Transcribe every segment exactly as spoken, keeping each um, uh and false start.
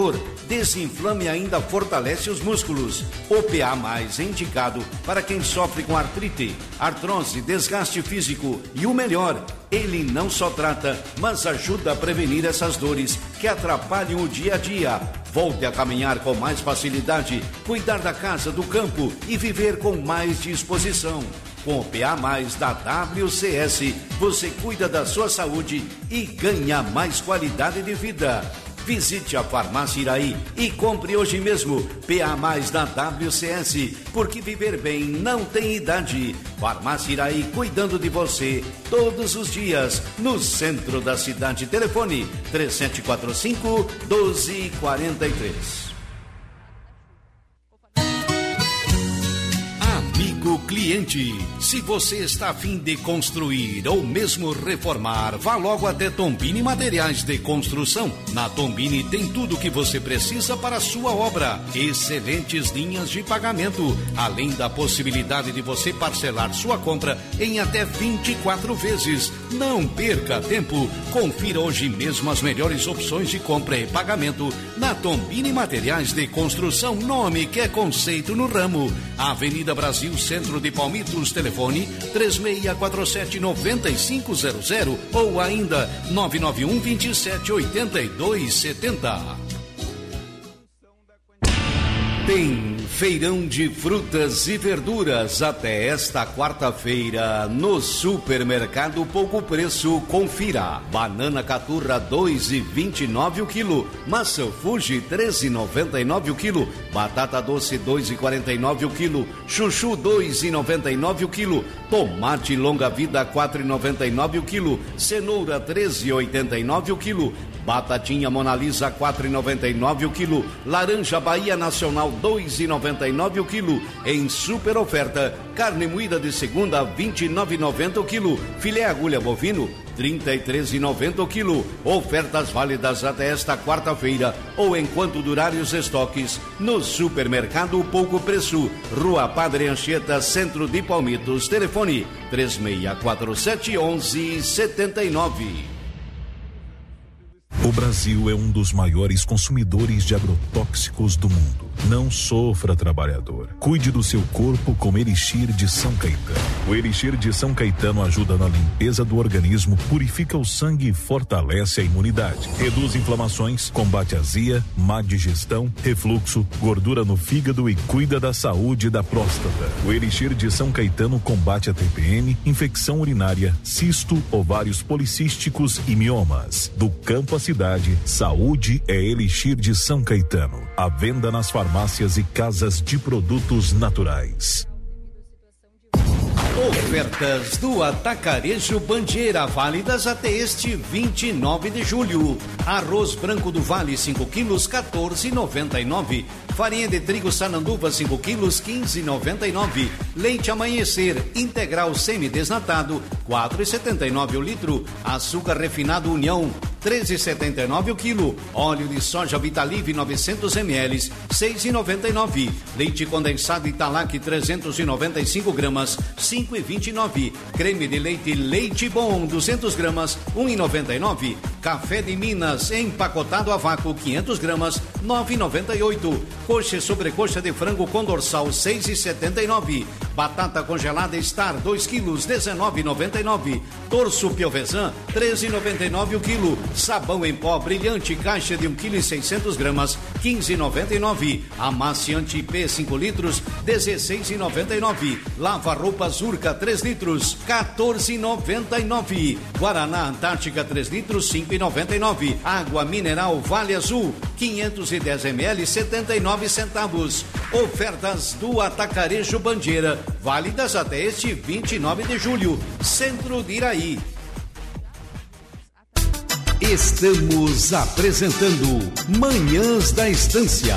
Desinflama e ainda fortalece os músculos. O P A mais, indicado para quem sofre com artrite, artrose, desgaste físico e o melhor, ele não só trata, mas ajuda a prevenir essas dores que atrapalham o dia a dia. Volte a caminhar com mais facilidade, cuidar da casa, do campo e viver com mais disposição. Com o P A mais da W C S, você cuida da sua saúde e ganha mais qualidade de vida. Visite a Farmácia Iraí e compre hoje mesmo P A mais da W C S, porque viver bem não tem idade. Farmácia Iraí, cuidando de você todos os dias, no centro da cidade. Telefone três sete quatro cinco, um dois quatro três. Amigo cliente, se você está a fim de construir ou mesmo reformar, vá logo até Tombini Materiais de Construção. Na Tombini tem tudo o que você precisa para a sua obra. Excelentes linhas de pagamento, além da possibilidade de você parcelar sua compra em até vinte e quatro vezes. Não perca tempo, confira hoje mesmo as melhores opções de compra e pagamento na Tombini Materiais de Construção, nome que é conceito no ramo. Avenida Brasil, Centro de Palmitos, telefone três seis quatro sete nove cinco zero zero ou ainda nove nove um, dois sete oito dois sete zero. Tem feirão de frutas e verduras até esta quarta-feira no Supermercado Pouco Preço. Confira: banana caturra dois e vinte e nove o quilo, maçã Fuji treze e noventa e nove o quilo, batata doce dois e quarenta e nove o quilo, chuchu dois e noventa e nove o quilo, tomate longa vida quatro e noventa e nove o quilo, cenoura treze e oitenta e nove o quilo, batatinha Mona Lisa quatro e noventa e nove o quilo, laranja Bahia Nacional dois e noventa e nove o quilo. Em super oferta, carne moída de segunda vinte e nove e noventa o quilo, filé agulha bovino trinta e três e noventa o quilo. Ofertas válidas até esta quarta-feira ou enquanto durarem os estoques no Supermercado Pouco Preço, Rua Padre Anchieta, Centro de Palmitos. Telefone três seis quatro sete um um sete nove. O Brasil é um dos maiores consumidores de agrotóxicos do mundo. Não sofra, trabalhador. Cuide do seu corpo com Elixir de São Caetano. O Elixir de São Caetano ajuda na limpeza do organismo, purifica o sangue e fortalece a imunidade. Reduz inflamações, combate azia, má digestão, refluxo, gordura no fígado e cuida da saúde da próstata. O Elixir de São Caetano combate a T P M, infecção urinária, cisto, ovários policísticos e miomas. Do campo à cidade, saúde é Elixir de São Caetano. À venda nas farmácias e casas de produtos naturais. Ofertas do Atacarejo Bandeira, válidas até este vinte e nove de julho. Arroz branco do Vale cinco quilos, quatorze e noventa e nove. Farinha de trigo Sananduva cinco quilos, quinze e noventa e nove. Leite Amanhecer integral semi-desnatado, quatro e setenta e nove o litro. Açúcar refinado União, treze e setenta e nove o quilo. Óleo de soja Vitalive novecentos mililitros, seis e noventa e nove. Leite condensado Italac trezentos e noventa e cinco gramas, cinco e vinte e nove. Creme de leite Leite Bom duzentas gramas, um e noventa e nove. Café de Minas empacotado a vácuo quinhentas gramas, nove e noventa e oito. Coxa e sobrecoxa de frango com dorsal seis e setenta e nove. Batata congelada Star dois quilos, dezenove e noventa e nove. Torso Piovesan treze e noventa e nove o quilo. Sabão em pó brilhante caixa de um quilo e seiscentas gramas, quinze e noventa e nove. Amaciante P cinco litros, dezesseis e noventa e nove. Lava roupas Urca três litros, quatorze e noventa e nove. Guaraná Antártica três litros, cinco e noventa e nove. Água mineral Vale Azul quinhentos e dez mililitros, setenta e nove centavos. Ofertas do Atacarejo Bandeira, válidas até este vinte e nove de julho. Centro de Iraí. Estamos apresentando Manhãs da Estância.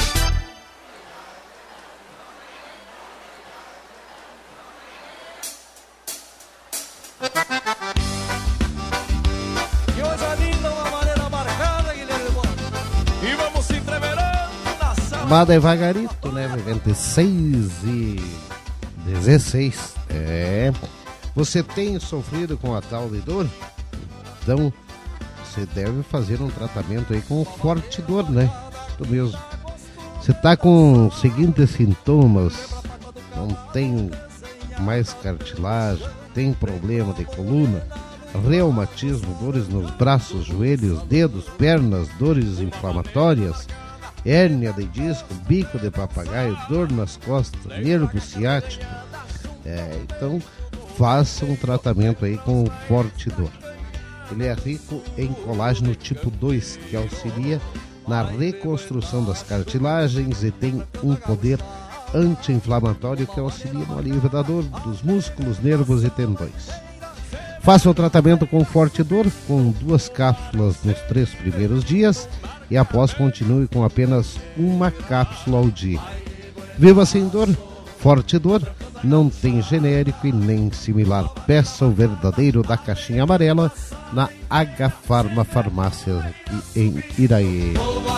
Que coisa linda, uma maneira marcada, Guilherme Borges. E vamos se entreverando na sala. Mas devagarito, né? vinte e seis e dezesseis. É. Você tem sofrido com a tal de dor? Então, você deve fazer um tratamento aí com o Forte Dor, né? Isso mesmo. Você está com os seguintes sintomas, não tem mais cartilagem, tem problema de coluna, reumatismo, dores nos braços, joelhos, dedos, pernas, dores inflamatórias, hérnia de disco, bico de papagaio, dor nas costas, nervo ciático. É, então, faça um tratamento aí com o Fortidor. Ele é rico em colágeno tipo dois, que auxilia na reconstrução das cartilagens e tem um poder anti-inflamatório que auxilia no alívio da dor dos músculos, nervos e tendões. Faça o tratamento com Fortidor com duas cápsulas nos três primeiros dias e após continue com apenas uma cápsula ao dia. Viva sem dor, Fortidor não tem genérico e nem similar. Peça o verdadeiro da caixinha amarela na H Farma Farmácia aqui em Iraí.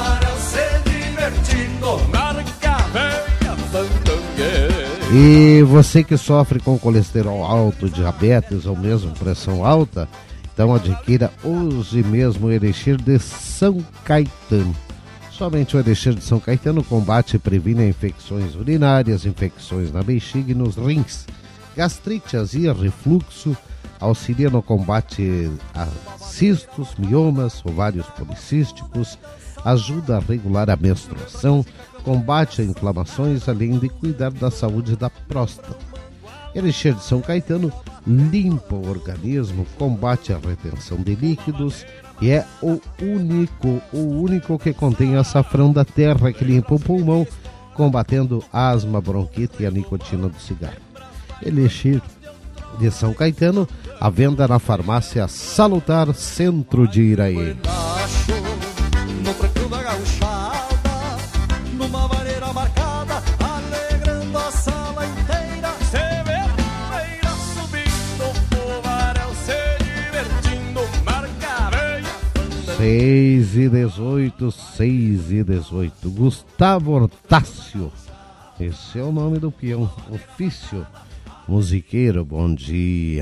E você que sofre com colesterol alto, diabetes ou mesmo pressão alta, então adquira hoje mesmo o Elixir de São Caetano. Somente o Elixir de São Caetano combate e previne infecções urinárias, infecções na bexiga e nos rins, gastrite, azia, refluxo, auxilia no combate a cistos, miomas, ovários policísticos, ajuda a regular a menstruação, combate a inflamações, além de cuidar da saúde da próstata. Elixir de São Caetano limpa o organismo, combate a retenção de líquidos e é o único, o único que contém açafrão da terra que limpa o pulmão, combatendo asma, bronquite e a nicotina do cigarro. Elixir de São Caetano, à venda na farmácia Salutar, centro de Iraí. Numa maneira marcada, alegrando a sala inteira. Cervejeira subindo, o varão se divertindo, marca veia. seis e dezoito, seis e dezoito. Gustavo Hortácio, esse é o nome do peão. Ofício musiqueiro, bom dia.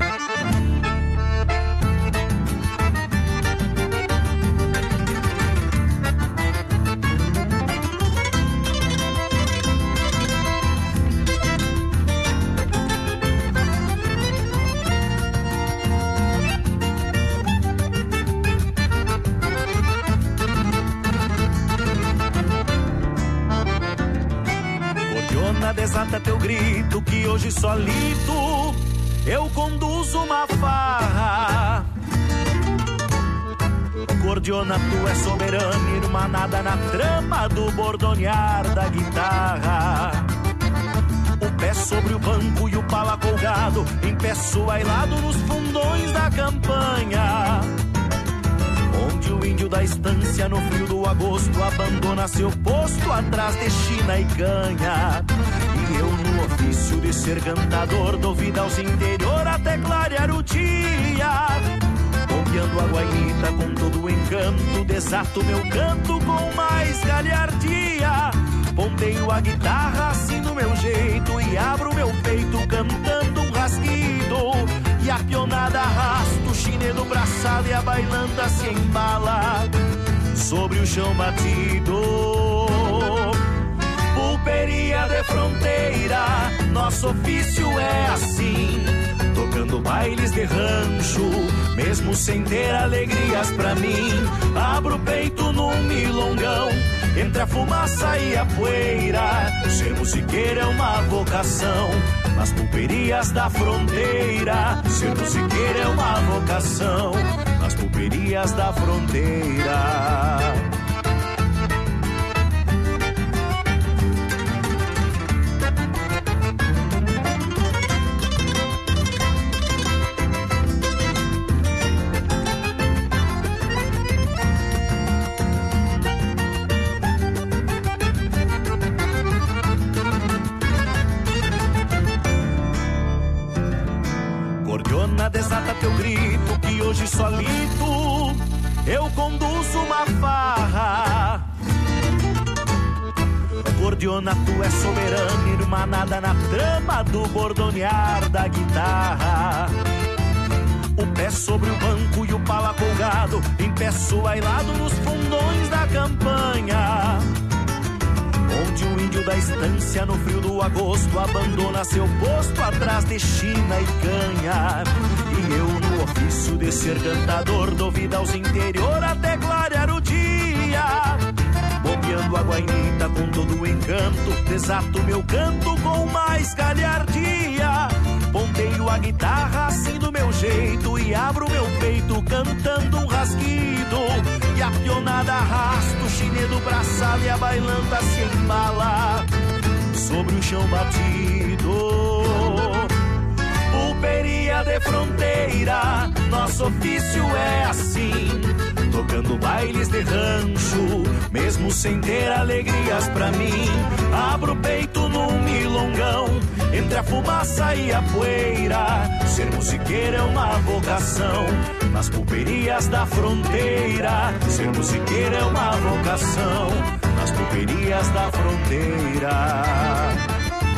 Desata teu grito que hoje solito eu conduzo uma farra. Gordiona, tu é soberana, irmanada na trama do bordonear da guitarra. O pé sobre o banco e o pala colgado, em pé suailado nos fundões da campanha, onde o índio da estância no frio do agosto abandona seu posto atrás de China e canha. E eu no ofício de ser cantador dou vida aos interior até clarear o dia. Bombeando a guainita com todo o encanto, desato meu canto com mais galhardia. Ponteio a guitarra assim do meu jeito e abro meu peito cantando um rasguido. E a pionada arrasta o chinedo braçado e a bailanta se embala sobre o chão batido. Pulperia de fronteira, nosso ofício é assim, tocando bailes de rancho, mesmo sem ter alegrias pra mim. Abro o peito num milongão, entre a fumaça e a poeira. Ser musiqueiro é uma vocação, nas pulperias da fronteira. Ser musiqueiro é uma vocação, nas pulperias da fronteira. Desata teu grito que hoje solito eu conduzo uma farra. Gordiona, tu é soberana, irmanada na trama do bordonear da guitarra. O pé sobre o banco e o pala colgado, em pé suailado nos fundões da campanha, estância no frio do agosto abandona seu posto atrás de China e canha. E eu no ofício de ser cantador dou vida aos interior até clarear o dia. Bombeando a guainita com todo o encanto, desato meu canto com mais galhardia. Ponteio a guitarra assim do meu jeito e abro meu peito cantando um rasguido. E a pionada arrasta o chinedo pra sala e a bailanta se embala sobre o chão batido. Pulperia de fronteira, nosso ofício é assim, tocando bailes de rancho, mesmo sem ter alegrias pra mim. Abro o peito num milongão, entre a fumaça e a poeira. Ser musiqueiro é uma vocação, nas pulperias da fronteira. Ser musiqueiro é uma vocação, nas pulperias da fronteira.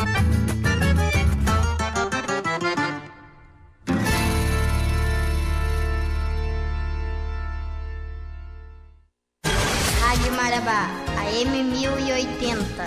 Marabá, A M mil e oitenta.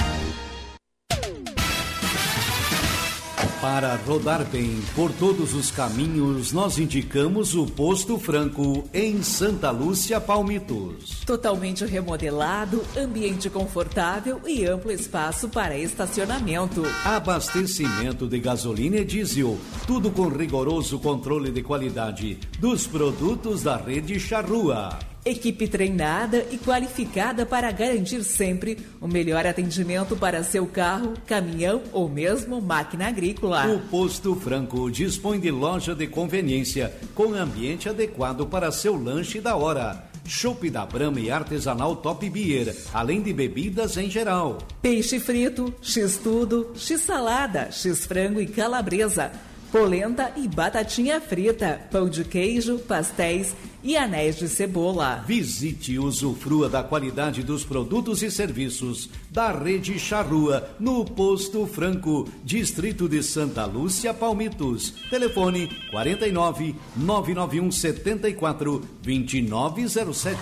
Para rodar bem por todos os caminhos, nós indicamos o Posto Franco em Santa Lúcia, Palmitos. Totalmente remodelado, ambiente confortável e amplo espaço para estacionamento. Abastecimento de gasolina e diesel, tudo com rigoroso controle de qualidade dos produtos da rede Charrua. Equipe treinada e qualificada para garantir sempre o melhor atendimento para seu carro, caminhão ou mesmo máquina agrícola. O Posto Franco dispõe de loja de conveniência com ambiente adequado para seu lanche da hora. Chopp da Brahma e artesanal Top Beer, além de bebidas em geral. Peixe frito, x-tudo, x-salada, x-frango e calabresa, polenta e batatinha frita, pão de queijo, pastéis e anéis de cebola. Visite e usufrua da qualidade dos produtos e serviços da rede Charrua no Posto Franco, distrito de Santa Lúcia, Palmitos. Telefone quarenta e nove, nove nove um, setenta e quatro, vinte e nove zero sete.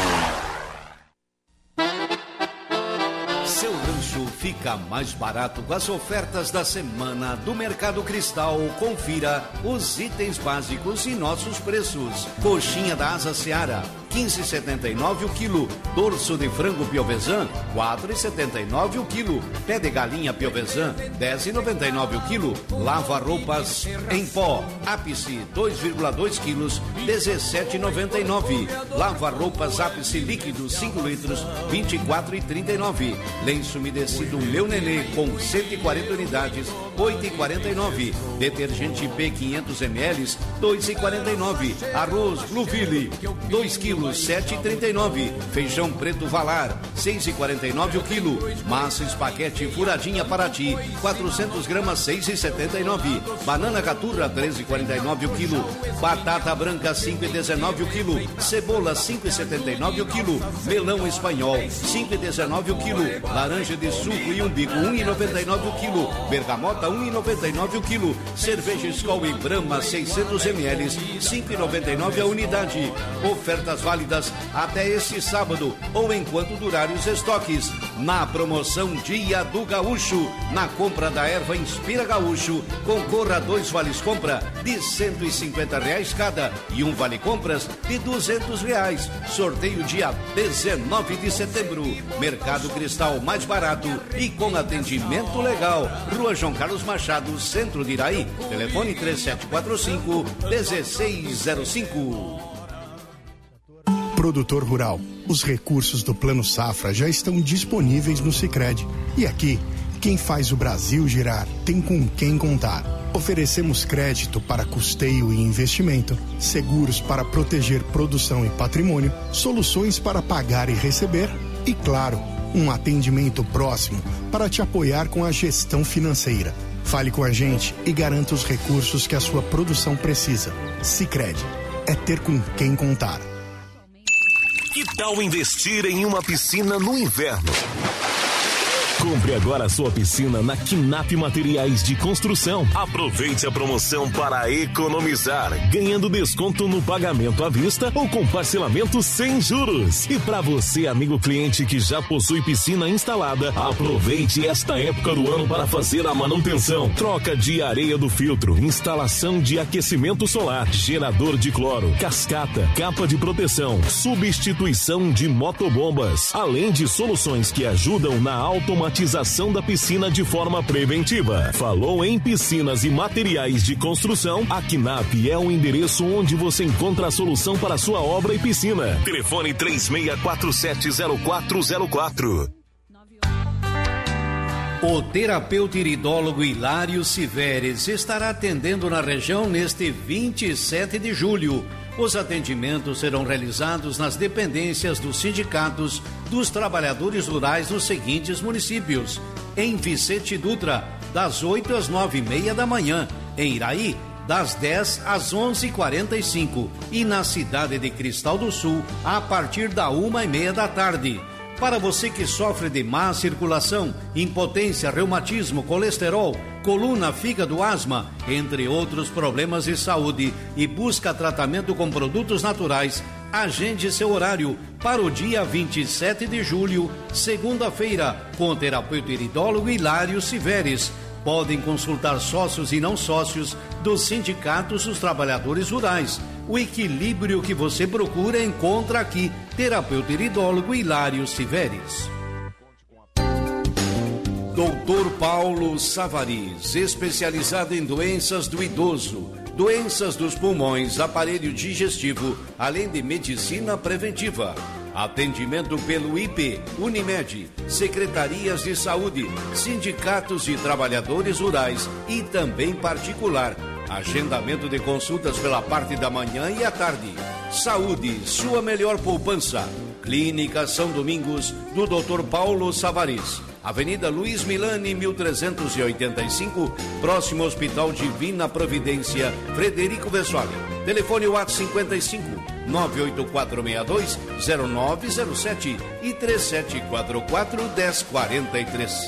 Seu rancho fica mais barato com as ofertas da semana do Mercado Cristal. Confira os itens básicos e nossos preços. Coxinha da Asa Seara, quinze reais e setenta e nove centavos o quilo. Dorso de frango Piovesan, quatro reais e setenta e nove centavos o quilo. Pé de galinha Piovesan, dez reais e noventa e nove centavos o quilo. Lava-roupas em pó, ápice, dois vírgula dois quilos, dezessete reais e noventa e nove centavos. Lava-roupas ápice líquido, cinco litros, vinte e quatro reais e trinta e nove centavos. Lenço umedecido Meu Nenê com cento e quarenta unidades, oito reais e quarenta e nove centavos. Detergente P quinhentos mililitros, dois reais e quarenta e nove centavos. Arroz Blueville, dois quilos, sete reais e trinta e nove centavos. Feijão preto Valar, seis reais e quarenta e nove centavos o quilo. Massa espaguete furadinha Paraty, quatrocentas gramas, seis reais e setenta e nove centavos. Banana Caturra, treze reais e quarenta e nove centavos o quilo. Batata branca, cinco reais e dezenove centavos o quilo. Cebola, cinco reais e setenta e nove centavos o quilo. Melão espanhol, cinco reais e dezenove centavos o quilo. Laranja de suco e umbigo, um real e noventa e nove centavos o quilo. Bergamota, um real e noventa e nove centavos o quilo. Cerveja Skol e Brahma, seiscentos mililitros, cinco reais e noventa e nove centavos a unidade. Ofertas válidas até este sábado ou enquanto durarem os estoques. Na promoção Dia do Gaúcho, na compra da erva Inspira Gaúcho, concorra a dois vales compra de cento e cinquenta reais cada e um vale compras de duzentos reais. Sorteio dia dezenove de setembro. Mercado Cristal mais barato e com atendimento legal. Rua João Carlos Machado, Centro de Iraí. Telefone três sete quatro cinco, um seis zero cinco. Produtor rural, os recursos do Plano Safra já estão disponíveis no Sicredi. E aqui, quem faz o Brasil girar tem com quem contar. Oferecemos crédito para custeio e investimento, seguros para proteger produção e patrimônio, soluções para pagar e receber e, claro, um atendimento próximo para te apoiar com a gestão financeira. Fale com a gente e garanta os recursos que a sua produção precisa. Sicredi, é ter com quem contar. Que tal investir em uma piscina no inverno? Compre agora a sua piscina na Quinap Materiais de Construção. Aproveite a promoção para economizar, ganhando desconto no pagamento à vista ou com parcelamento sem juros. E para você, amigo cliente que já possui piscina instalada, aproveite esta época do ano para fazer a manutenção. Troca de areia do filtro, instalação de aquecimento solar, gerador de cloro, cascata, capa de proteção, substituição de motobombas, além de soluções que ajudam na automatização da piscina de forma preventiva. Falou em piscinas e materiais de construção? A Quinap é o endereço onde você encontra a solução para a sua obra e piscina. Telefone três seis quatro sete zero quatro zero quatro. O terapeuta iridólogo Hilário Siveres estará atendendo na região neste vinte e sete de julho. Os atendimentos serão realizados nas dependências dos sindicatos dos trabalhadores rurais nos seguintes municípios: em Vicente Dutra, das oito às nove e meia da manhã; em Iraí, das dez às onze e quarenta e cinco, e na cidade de Cristal do Sul, a partir da uma e meia da tarde. Para você que sofre de má circulação, impotência, reumatismo, colesterol, coluna, fígado, asma, entre outros problemas de saúde, e busca tratamento com produtos naturais, agende seu horário para o dia vinte e sete de julho, segunda-feira, com o terapeuta iridólogo Hilário Siveres. Podem consultar sócios e não sócios dos sindicatos dos trabalhadores rurais. O equilíbrio que você procura encontra aqui. Terapeuta iridólogo Hilário Siveres. doutor Paulo Savariz, especializado em doenças do idoso, doenças dos pulmões, aparelho digestivo, além de medicina preventiva. Atendimento pelo I P, Unimed, secretarias de saúde, sindicatos de trabalhadores rurais e também particular. Agendamento de consultas pela parte da manhã e à tarde. Saúde, sua melhor poupança. Clínica São Domingos, do doutor Paulo Savariz. Avenida Luiz Milani, mil trezentos e oitenta e cinco, próximo ao Hospital Divina Providência, Frederico Vessoali. Telefone WhatsApp cinquenta e cinco, nove oito quatro seis dois, zero nove zero sete e três sete quatro quatro, um zero quatro três.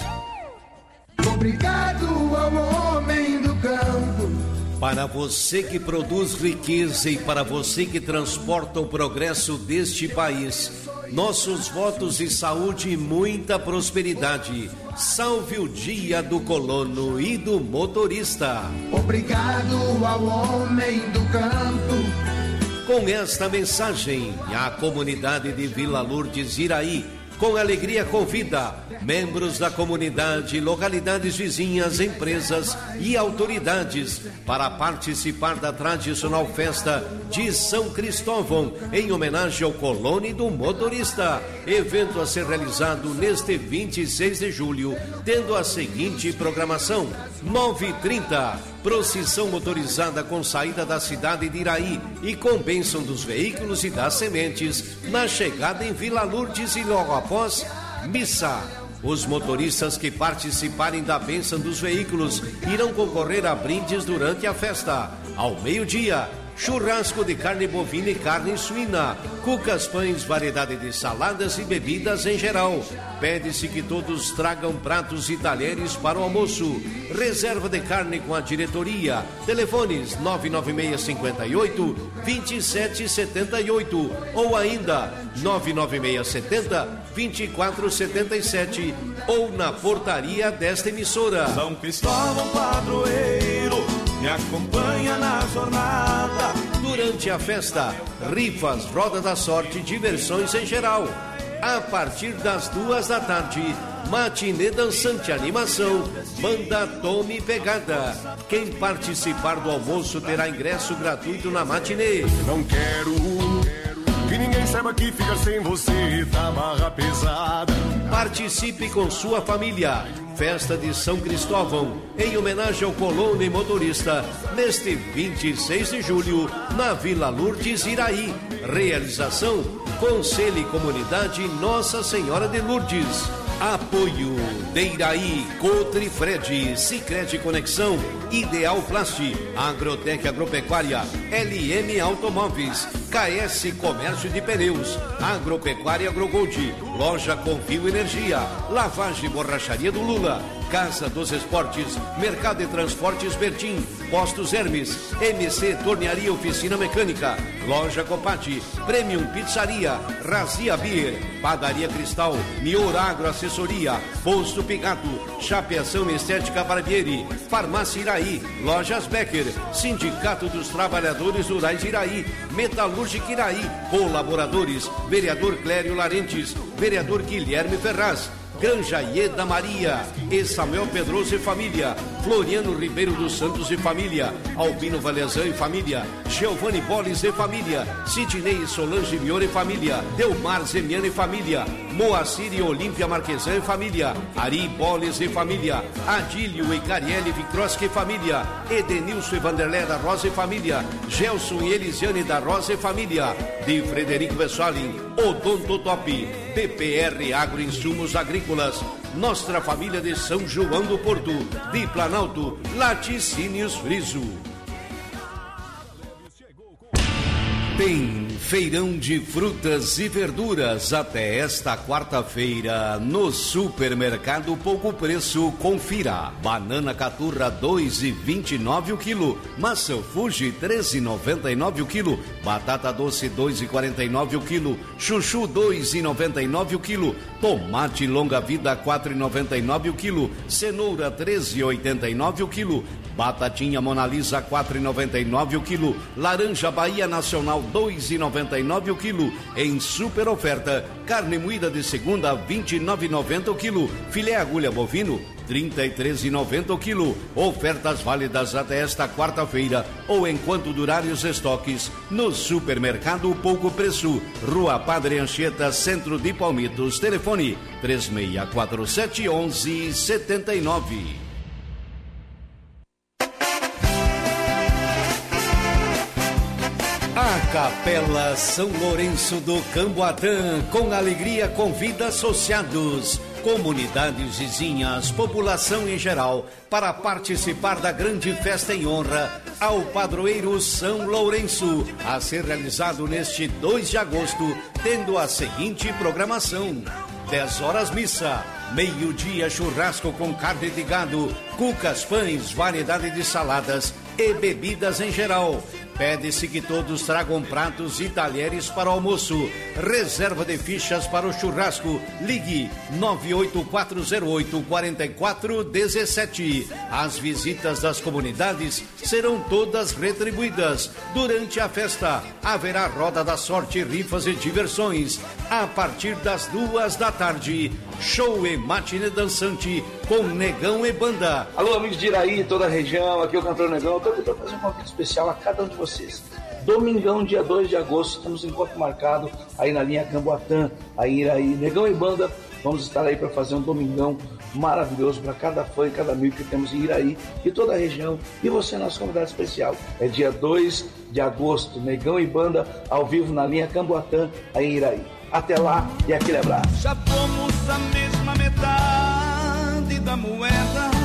Obrigado ao homem do campo. Para você que produz riqueza e para você que transporta o progresso deste país, nossos votos de saúde e muita prosperidade. Salve o dia do colono e do motorista. Obrigado ao homem do campo. Com esta mensagem, a comunidade de Vila Lourdes Iraí, com alegria convida membros da comunidade, localidades vizinhas, empresas e autoridades para participar da tradicional festa de São Cristóvão, em homenagem ao colono e do motorista. Evento a ser realizado neste vinte e seis de julho, tendo a seguinte programação: nove e trinta, procissão motorizada com saída da cidade de Iraí e com bênção dos veículos e das sementes, na chegada em Vila Lourdes, e logo após, missa. Os motoristas que participarem da bênção dos veículos irão concorrer a brindes durante a festa. Ao meio-dia, churrasco de carne bovina e carne suína, cucas, pães, variedade de saladas e bebidas em geral. Pede-se que todos tragam pratos e talheres para o almoço. Reserva de carne com a diretoria. Telefones nove nove seis cinco oito, dois sete sete oito ou ainda nove nove seis sete zero, dois quatro sete sete ou na portaria desta emissora. São Cristóvão Padroeiro, me acompanha na jornada. Durante a festa, rifas, roda da sorte, diversões em geral. A partir das duas da tarde, matinê dançante, animação, banda Tome Pegada. Quem participar do almoço terá ingresso gratuito na matinê. Não quero que ninguém saiba que ficar sem você tá barra pesada. Participe com sua família. Festa de São Cristóvão, em homenagem ao colono e motorista, neste vinte e seis de julho, na Vila Lourdes Iraí. Realização: Conselho e Comunidade Nossa Senhora de Lourdes. Apoio de Iraí, Cotrifred, Sicredi Conexão, Ideal Plast, Agrotec Agropecuária, L M Automóveis, K S Comércio de Pneus, Agropecuária Agrogold, Loja Confio Energia, Lavagem e Borracharia do Lula, Casa dos Esportes, Mercado de Transportes Bertim, Postos Hermes, M C Tornearia Oficina Mecânica, Loja Copati, Premium Pizzaria, Razia Beer, Padaria Cristal, Mior Agro Assessoria, Posto Pigato, Chapeação Estética Barbieri, Farmácia Iraí, Lojas Becker, Sindicato dos Trabalhadores Rurais Iraí, Metalúrgica Iraí, colaboradores, Vereador Clério Larentes, Vereador Guilherme Ferraz, Granja Ieda Maria, e Samuel Pedroso e família, Floriano Ribeiro dos Santos e família, Albino Valezan e família, Giovanni Boles e família, Sidney Solange Mior e família, Delmar Zemiano e família, Moacir e Olímpia Marquesan e família, Ari Boles e família, Adílio e Cariele Vicroski e família, Edenilson e Vanderlé da Rosa e família, Gelson e Elisiane da Rosa e família, de Frederico Vessalin, Odonto Top, B P R Agroinsumos Agrícolas, Nostra Família de São João do Porto, de Planalto, Laticínios Friso. Tem feirão de frutas e verduras até esta quarta-feira no Supermercado Pouco Preço. Confira: banana caturra dois e vinte e nove o quilo, maçã Fuji treze e noventa e nove o quilo, batata doce dois e quarenta e nove o quilo, chuchu dois e noventa e nove o quilo, tomate longa vida quatro e noventa e nove o quilo, cenoura treze e oitenta e nove o quilo, batatinha Mona Lisa quatro e noventa e nove o quilo, laranja Bahia Nacional dois e noventa e nove o quilo. Em super oferta, carne moída de segunda vinte e nove e noventa o quilo, filé agulha bovino trinta e três e noventa o quilo. Ofertas válidas até esta quarta-feira ou enquanto durarem os estoques no Supermercado Pouco Preço, Rua Padre Anchieta, Centro de Palmitos. Telefone três seis quatro sete um um sete nove. A Capela São Lourenço do Camboatã, com alegria, convida associados, comunidades vizinhas, população em geral, para participar da grande festa em honra ao padroeiro São Lourenço, a ser realizado neste dois de agosto, tendo a seguinte programação: dez horas missa, meio-dia churrasco com carne de gado, cucas, pães, variedade de saladas e bebidas em geral. Pede-se que todos tragam pratos e talheres para o almoço. Reserva de fichas para o churrasco. Ligue nove oito quatro zero oito quatro quatro um sete. As visitas das comunidades serão todas retribuídas. Durante a festa haverá roda da sorte, rifas e diversões. A partir das duas da tarde, show e matinê dançante com Negão e Banda. Alô, amigos de Iraí, toda a região, aqui é o cantor Negão. Estou aqui para fazer um convite especial a cada um de vocês. Domingão, dia dois de agosto, temos um encontro marcado aí na linha Camboatã, aí Iraí, Negão e Banda. Vamos estar aí para fazer um domingão maravilhoso para cada fã e cada amigo que temos em Iraí e toda a região. E você, nosso convidado especial. É dia dois de agosto, Negão e Banda, ao vivo na linha Camboatã, aí em Iraí. Até lá e aquele abraço. Já fomos a mesma metade da moeda.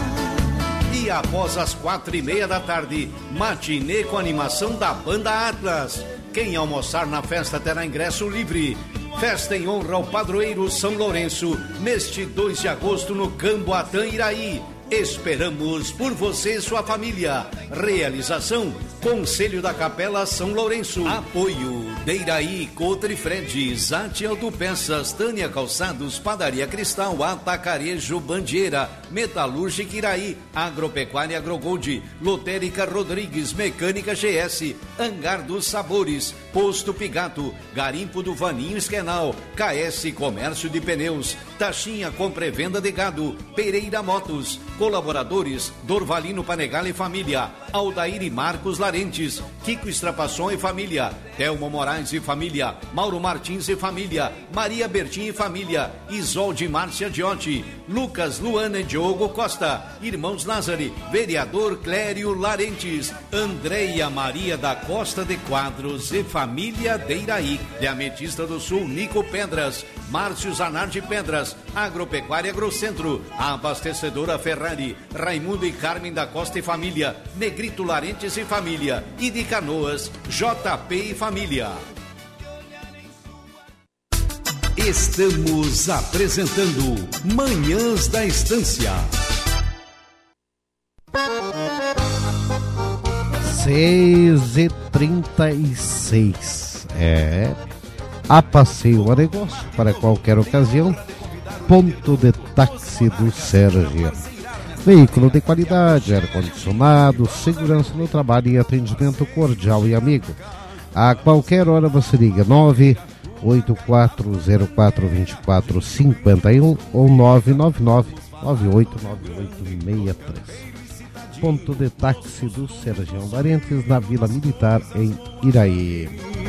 E após as quatro e meia da tarde, matinê com animação da Banda Atlas. Quem almoçar na festa terá ingresso livre. Festa em honra ao padroeiro São Lourenço, neste dois de agosto no Camboatã, Iraí. Esperamos por você e sua família. Realização: Conselho da Capela São Lourenço. Apoio: Deiraí, Coutre Fred, Zate Autopeças, Tânia Calçados, Padaria Cristal, Atacarejo Bandeira, Metalúrgica Iraí, Agropecuária Agrogold, Lotérica Rodrigues, Mecânica G S, Hangar dos Sabores, Posto Pigato, Garimpo do Vaninho Esquenal, K S Comércio de Pneus, Taxinha Compra e Venda de Gado, Pereira Motos. Colaboradores: Dorvalino Panegale e família, Aldair e Marcos Larentes, Kiko Estrapasson e família, Telmo Moraes e família, Mauro Martins e família, Maria Bertin e família, Isolde Márcia Diotti, Lucas, Luana e Diogo Costa, Irmãos Lázari, Vereador Clério Larentes, Andreia Maria da Costa de Quadros e família de Iraí, de Ametista do Sul, Nico Pedras, Márcio Zanardi Pedras, Frutas, Agropecuária Agrocentro, Abastecedora Ferrari, Raimundo e Carmen da Costa e Família, Negrito Larentes e Família e de Canoas, J P e Família. Estamos apresentando Manhãs da Estância. seis e trinta e seis. É. A Passeio a Negócio, para qualquer ocasião. Ponto de táxi do Sérgio. Veículo de qualidade, ar-condicionado, segurança no trabalho e atendimento cordial e amigo. A qualquer hora você liga nove oito quatro zero quatro dois quatro cinco um ou nove nove nove nove oito nove oito seis três. Ponto de táxi do Sergião Barentes, na Vila Militar, em Iraí.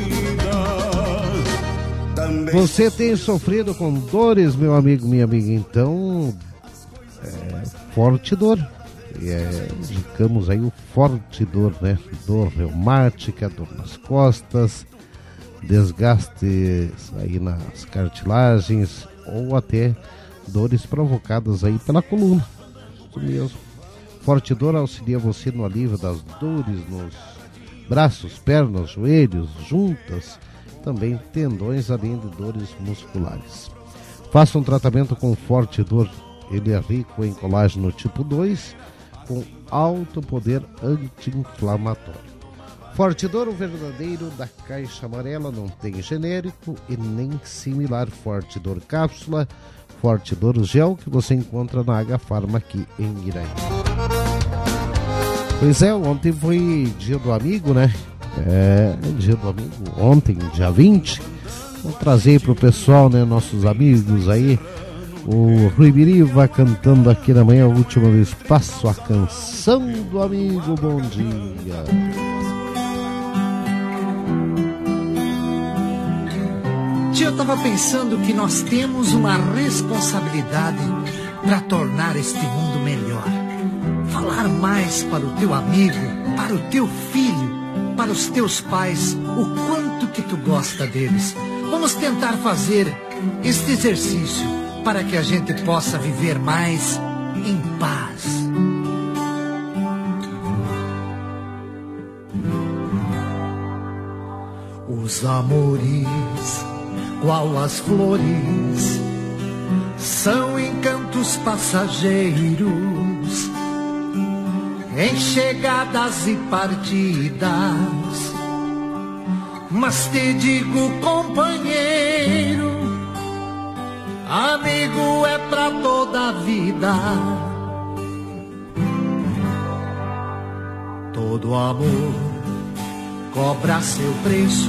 Você tem sofrido com dores, meu amigo, minha amiga? Então, é, Forte Dor. É, indicamos aí o Forte Dor, né? Dor reumática, dor nas costas, desgastes aí nas cartilagens ou até dores provocadas aí pela coluna. Isso mesmo. Forte Dor auxilia você no alívio das dores nos braços, pernas, joelhos, juntas, também tendões, além de dores musculares. Faça um tratamento com Forte Dor. Ele é rico em colágeno tipo dois, com alto poder anti-inflamatório. Forte Dor, o verdadeiro da caixa amarela, não tem genérico e nem similar. Forte Dor cápsula, Forte Dor gel, que você encontra na H Farma aqui em Iraí. Pois é, ontem foi dia do amigo, né? É, dia do amigo, ontem, dia vinte. Vou trazer para o pessoal, né, nossos amigos aí, o Rui Biriva cantando aqui na manhã, a última do espaço, a canção do amigo. Bom dia. Tia, eu tava pensando que nós temos uma responsabilidade para tornar este mundo melhor. Falar mais para o teu amigo, para o teu filho, para os teus pais, o quanto que tu gosta deles. Vamos tentar fazer este exercício para que a gente possa viver mais em paz. Os amores, qual as flores, são encantos passageiros, em chegadas e partidas. Mas te digo, companheiro, amigo é pra toda a vida. Todo amor cobra seu preço,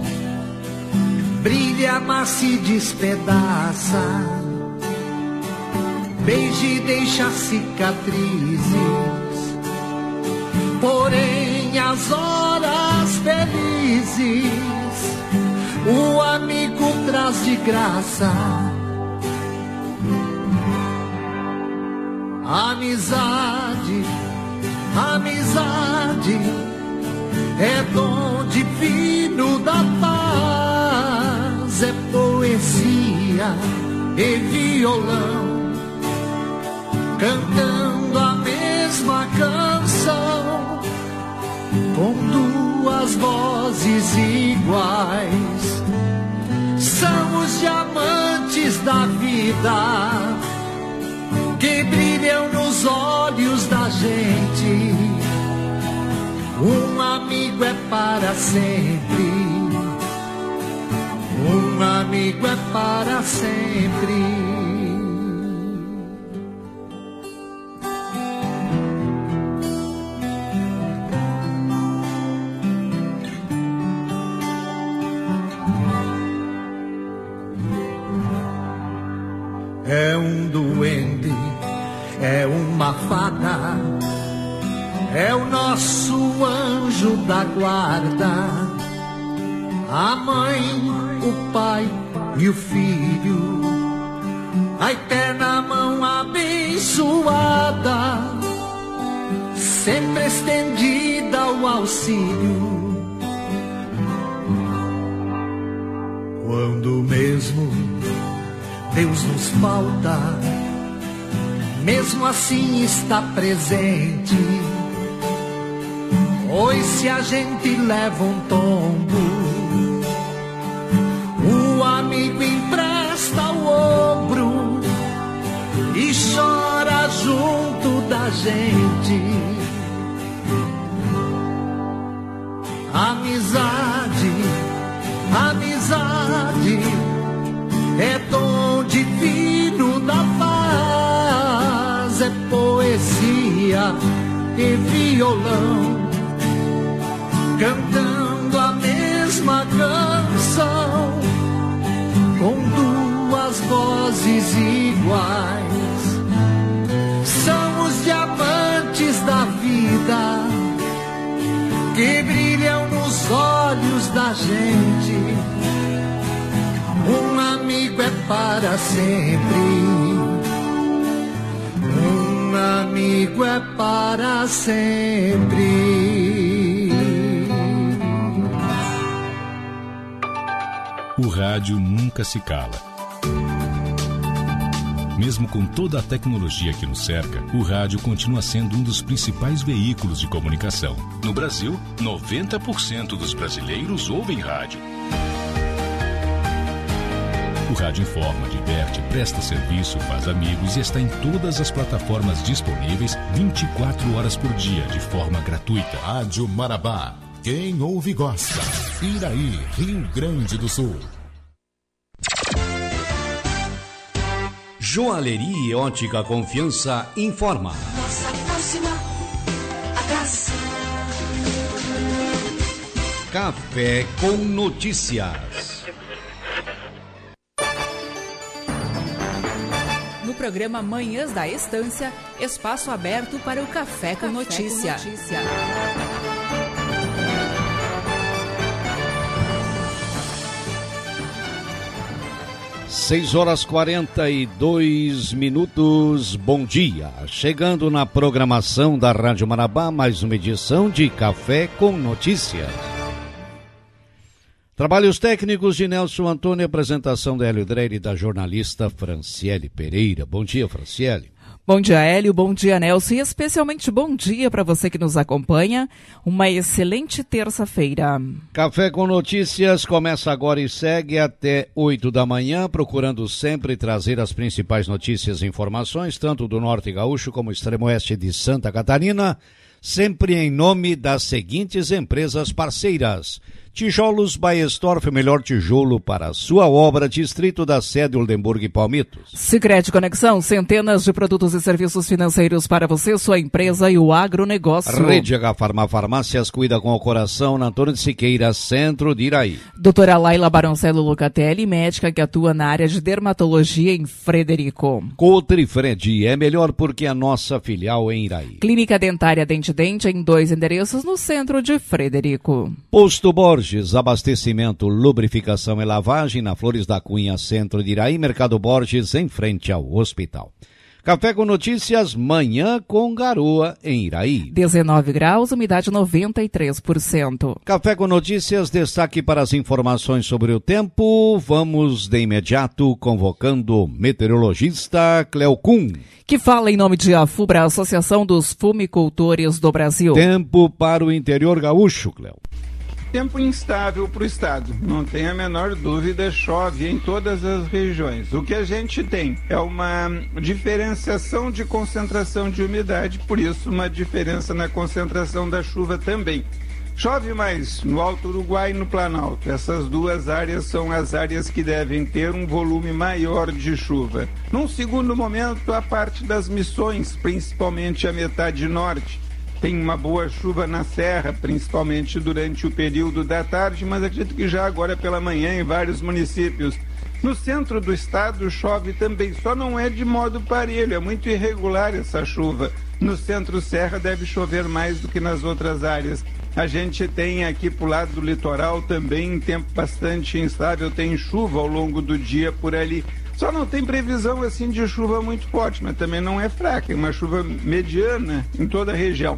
brilha, mas se despedaça, beije e deixa cicatrizes. Porém, as horas felizes, o amigo traz de graça. Amizade, amizade, é dom divino da paz, é poesia e violão, cantando a mesma canção, com duas vozes iguais. São os diamantes da vida que brilham nos olhos da gente. Um amigo é para sempre, um amigo é para sempre. É um duende, é uma fada, é o nosso anjo da guarda, a mãe, o pai e o filho, a eterna mão abençoada, sempre estendida ao auxílio. Quando mesmo Deus nos falta, mesmo assim está presente. Pois se a gente leva um tombo, o amigo empresta o ombro e chora junto da gente. Amizade, amizade é dom divino da paz, é poesia e violão, cantando a mesma canção, com duas vozes iguais. São os diamantes da vida que brilham nos olhos da gente. Um amigo é para sempre, um amigo é para sempre. O rádio nunca se cala. Mesmo com toda a tecnologia que nos cerca, o rádio continua sendo um dos principais veículos de comunicação. No Brasil, noventa por cento dos brasileiros ouvem rádio. O rádio informa, diverte, presta serviço, faz amigos e está em todas as plataformas disponíveis vinte e quatro horas por dia, de forma gratuita. Rádio Marabá. Quem ouve gosta. Iraí, Rio Grande do Sul. Joalheria Ótica Confiança informa. Nossa próxima atração. Café com Notícias. No programa Manhãs da Estância, espaço aberto para o Café com Café Notícia. Com notícia. seis horas quarenta e dois minutos, bom dia. Chegando na programação da Rádio Marabá, mais uma edição de Café com Notícias. Trabalhos técnicos de Nelson Antônio, apresentação da Hélio Dreire e da jornalista Franciele Pereira. Bom dia, Franciele. Bom dia, Hélio. Bom dia, Nelson. E especialmente bom dia para você que nos acompanha. Uma excelente terça-feira. Café com Notícias começa agora e segue até oito da manhã, procurando sempre trazer as principais notícias e informações, tanto do Norte Gaúcho como extremo oeste de Santa Catarina, sempre em nome das seguintes empresas parceiras. Tijolos Baestorff, melhor tijolo para a sua obra, distrito da sede Oldenburg e Palmitos. Sicredi Conexão, centenas de produtos e serviços financeiros para você, sua empresa e o agronegócio. Rede H Farma Farmácias, cuida com o coração, na Antônio de Siqueira, centro de Iraí. Doutora Laila Baroncello Lucatelli, médica que atua na área de dermatologia em Frederico. Cotrifred é melhor porque a nossa filial é em Iraí. Clínica Dentária Dente Dente em dois endereços no centro de Frederico. Posto Borges, abastecimento, lubrificação e lavagem na Flores da Cunha, centro de Iraí, Mercado Borges, em frente ao hospital. Café com Notícias, manhã com garoa em Iraí. dezenove graus, umidade noventa e três por cento. Café com Notícias, destaque para as informações sobre o tempo. Vamos de imediato convocando o meteorologista Cleo Kuhn, que fala em nome de AFUBRA, Associação dos Fumicultores do Brasil. Tempo para o interior gaúcho, Cleo. Tempo instável para o estado, não tem a menor dúvida, chove em todas as regiões. O que a gente tem é uma diferenciação de concentração de umidade, por isso uma diferença na concentração da chuva também. Chove mais no Alto Uruguai e no Planalto. Essas duas áreas são as áreas que devem ter um volume maior de chuva. Num segundo momento, a parte das Missões, principalmente a metade norte. Tem uma boa chuva na serra, principalmente durante o período da tarde, mas acredito que já agora pela manhã em vários municípios. No centro do estado chove também, só não é de modo parelho, é muito irregular essa chuva. No centro-serra deve chover mais do que nas outras áreas. A gente tem aqui pro lado do litoral também tempo bastante instável, tem chuva ao longo do dia por ali. Só não tem previsão assim de chuva muito forte, mas também não é fraca, é uma chuva mediana em toda a região.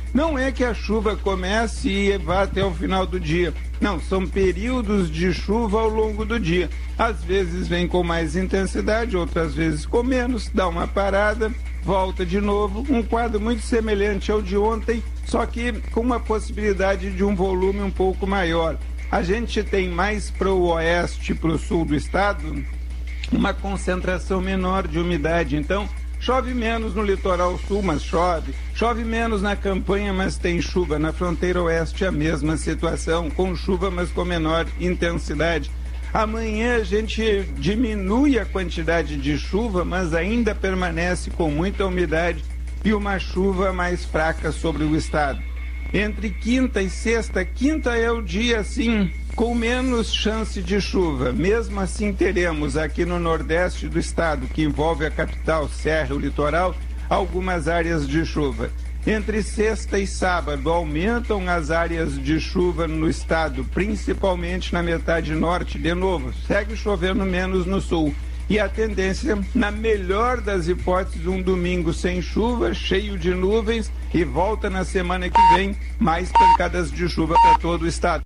Não é que a chuva comece e vá até o final do dia. Não, são períodos de chuva ao longo do dia. Às vezes vem com mais intensidade, outras vezes com menos, dá uma parada, volta de novo. Um quadro muito semelhante ao de ontem, só que com uma possibilidade de um volume um pouco maior. A gente tem mais para o oeste e para o sul do estado uma concentração menor de umidade, então chove menos no litoral sul, mas chove. Chove menos na campanha, mas tem chuva. Na fronteira oeste a mesma situação, com chuva, mas com menor intensidade. Amanhã a gente diminui a quantidade de chuva, mas ainda permanece com muita umidade e uma chuva mais fraca sobre o estado. Entre quinta e sexta, quinta é o dia, assim, com menos chance de chuva. Mesmo assim, teremos aqui no nordeste do estado, que envolve a capital, Serra e o litoral, algumas áreas de chuva. Entre sexta e sábado, aumentam as áreas de chuva no estado, principalmente na metade norte. De novo, segue chovendo menos no sul. E a tendência, na melhor das hipóteses, um domingo sem chuva, cheio de nuvens, e volta na semana que vem mais pancadas de chuva para todo o estado.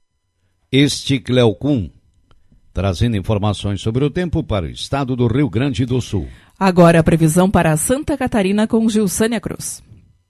Este Cleocum, trazendo informações sobre o tempo para o estado do Rio Grande do Sul. Agora a previsão para Santa Catarina com Gilsânia Cruz.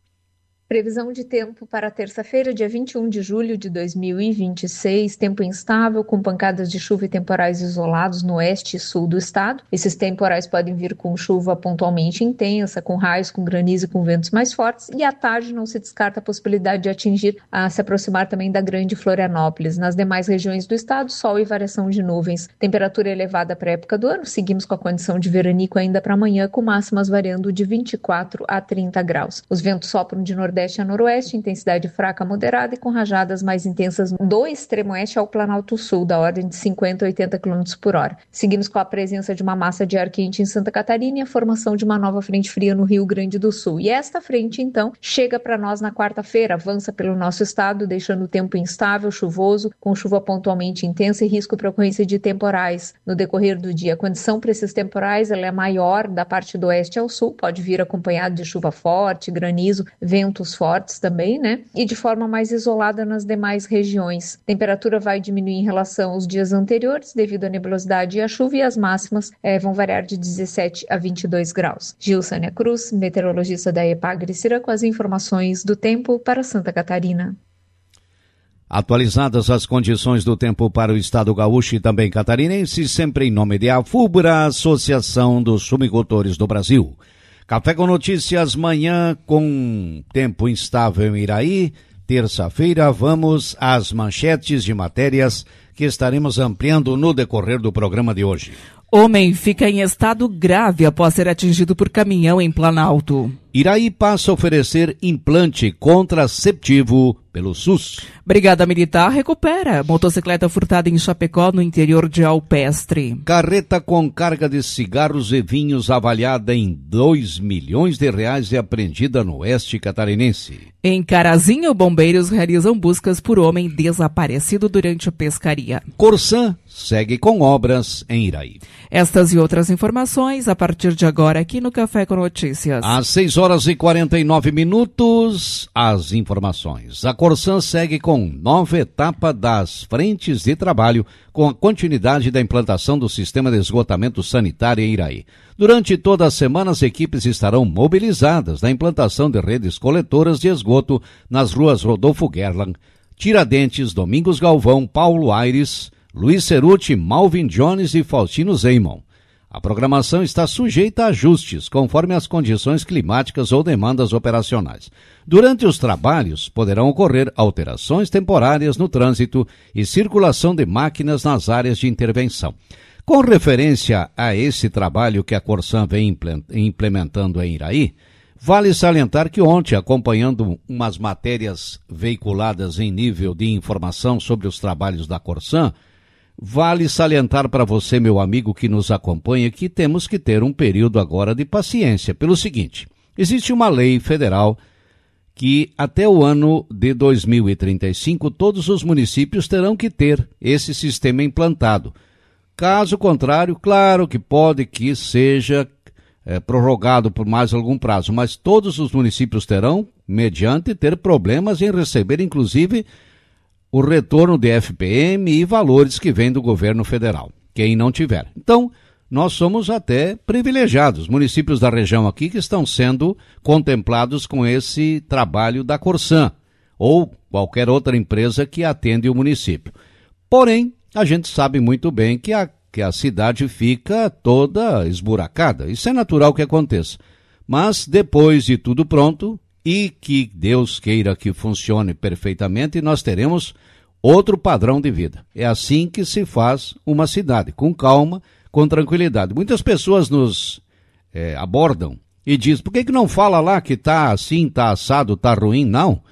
Previsão de tempo para terça-feira, dia vinte e um de julho de dois mil e vinte e seis, tempo instável, com pancadas de chuva e temporais isolados no oeste e sul do estado. Esses temporais podem vir com chuva pontualmente intensa, com raios, com granizo e com ventos mais fortes, e à tarde não se descarta a possibilidade de atingir, a se aproximar também da Grande Florianópolis. Nas demais regiões do estado, sol e variação de nuvens. Temperatura elevada para a época do ano, seguimos com a condição de veranico ainda para amanhã, com máximas variando de vinte e quatro a trinta graus. Os ventos sopram de nordeste a noroeste, intensidade fraca a moderada e com rajadas mais intensas do extremo oeste ao Planalto Sul, da ordem de cinquenta a oitenta quilômetros por hora. Seguimos com a presença de uma massa de ar quente em Santa Catarina e a formação de uma nova frente fria no Rio Grande do Sul. E esta frente, então, chega para nós na quarta-feira, avança pelo nosso estado, deixando o tempo instável, chuvoso, com chuva pontualmente intensa e risco para ocorrência de temporais no decorrer do dia. A condição para esses temporais ela é maior da parte do oeste ao sul, pode vir acompanhado de chuva forte, granizo, ventos fortes também, né? E de forma mais isolada nas demais regiões. A temperatura vai diminuir em relação aos dias anteriores devido à nebulosidade e à chuva, e as máximas eh, vão variar de dezessete a vinte e dois graus. Gilsânia Cruz, meteorologista da Epagre-Cira, com as informações do tempo para Santa Catarina. Atualizadas as condições do tempo para o estado gaúcho e também catarinense, sempre em nome de Afubra, Associação dos Sumicultores do Brasil. Café com Notícias, manhã com tempo instável em Iraí. Terça-feira vamos às manchetes de matérias que estaremos ampliando no decorrer do programa de hoje. Homem fica em estado grave após ser atingido por caminhão em Planalto. Iraí passa a oferecer implante contraceptivo pelo SUS. Brigada Militar recupera motocicleta furtada em Chapecó, no interior de Alpestre. Carreta com carga de cigarros e vinhos avaliada em dois milhões de reais é apreendida no oeste catarinense. Em Carazinho, bombeiros realizam buscas por homem desaparecido durante a pescaria. Corsã segue com obras em Iraí. Estas e outras informações a partir de agora aqui no Café com Notícias. Às seis horas e quarenta e nove minutos, as informações. A Corsã segue com nova etapa das frentes de trabalho com a continuidade da implantação do sistema de esgotamento sanitário em Iraí. Durante toda a semana, as equipes estarão mobilizadas na implantação de redes coletoras de esgoto nas ruas Rodolfo Gerland, Tiradentes, Domingos Galvão, Paulo Aires, Luiz Ceruti, Malvin Jones e Faustino Zeimon. A programação está sujeita a ajustes, conforme as condições climáticas ou demandas operacionais. Durante os trabalhos, poderão ocorrer alterações temporárias no trânsito e circulação de máquinas nas áreas de intervenção. Com referência a esse trabalho que a Corsã vem implementando em Iraí, vale salientar que ontem, acompanhando umas matérias veiculadas em nível de informação sobre os trabalhos da Corsã, vale salientar para você, meu amigo que nos acompanha, que temos que ter um período agora de paciência. Pelo seguinte, existe uma lei federal que até o ano de dois mil e trinta e cinco todos os municípios terão que ter esse sistema implantado. Caso contrário, claro que pode que seja é, prorrogado por mais algum prazo, mas todos os municípios terão, mediante ter problemas em receber, inclusive, o retorno de F P M e valores que vêm do governo federal, quem não tiver. Então, nós somos até privilegiados, municípios da região aqui que estão sendo contemplados com esse trabalho da Corsan, ou qualquer outra empresa que atende o município. Porém, a gente sabe muito bem que a, que a cidade fica toda esburacada. Isso é natural que aconteça. Mas depois de tudo pronto, e que Deus queira que funcione perfeitamente, nós teremos outro padrão de vida. É assim que se faz uma cidade, com calma, com tranquilidade. Muitas pessoas nos é, abordam e dizem, por que, que não fala lá que está assim, está assado, está ruim? Não.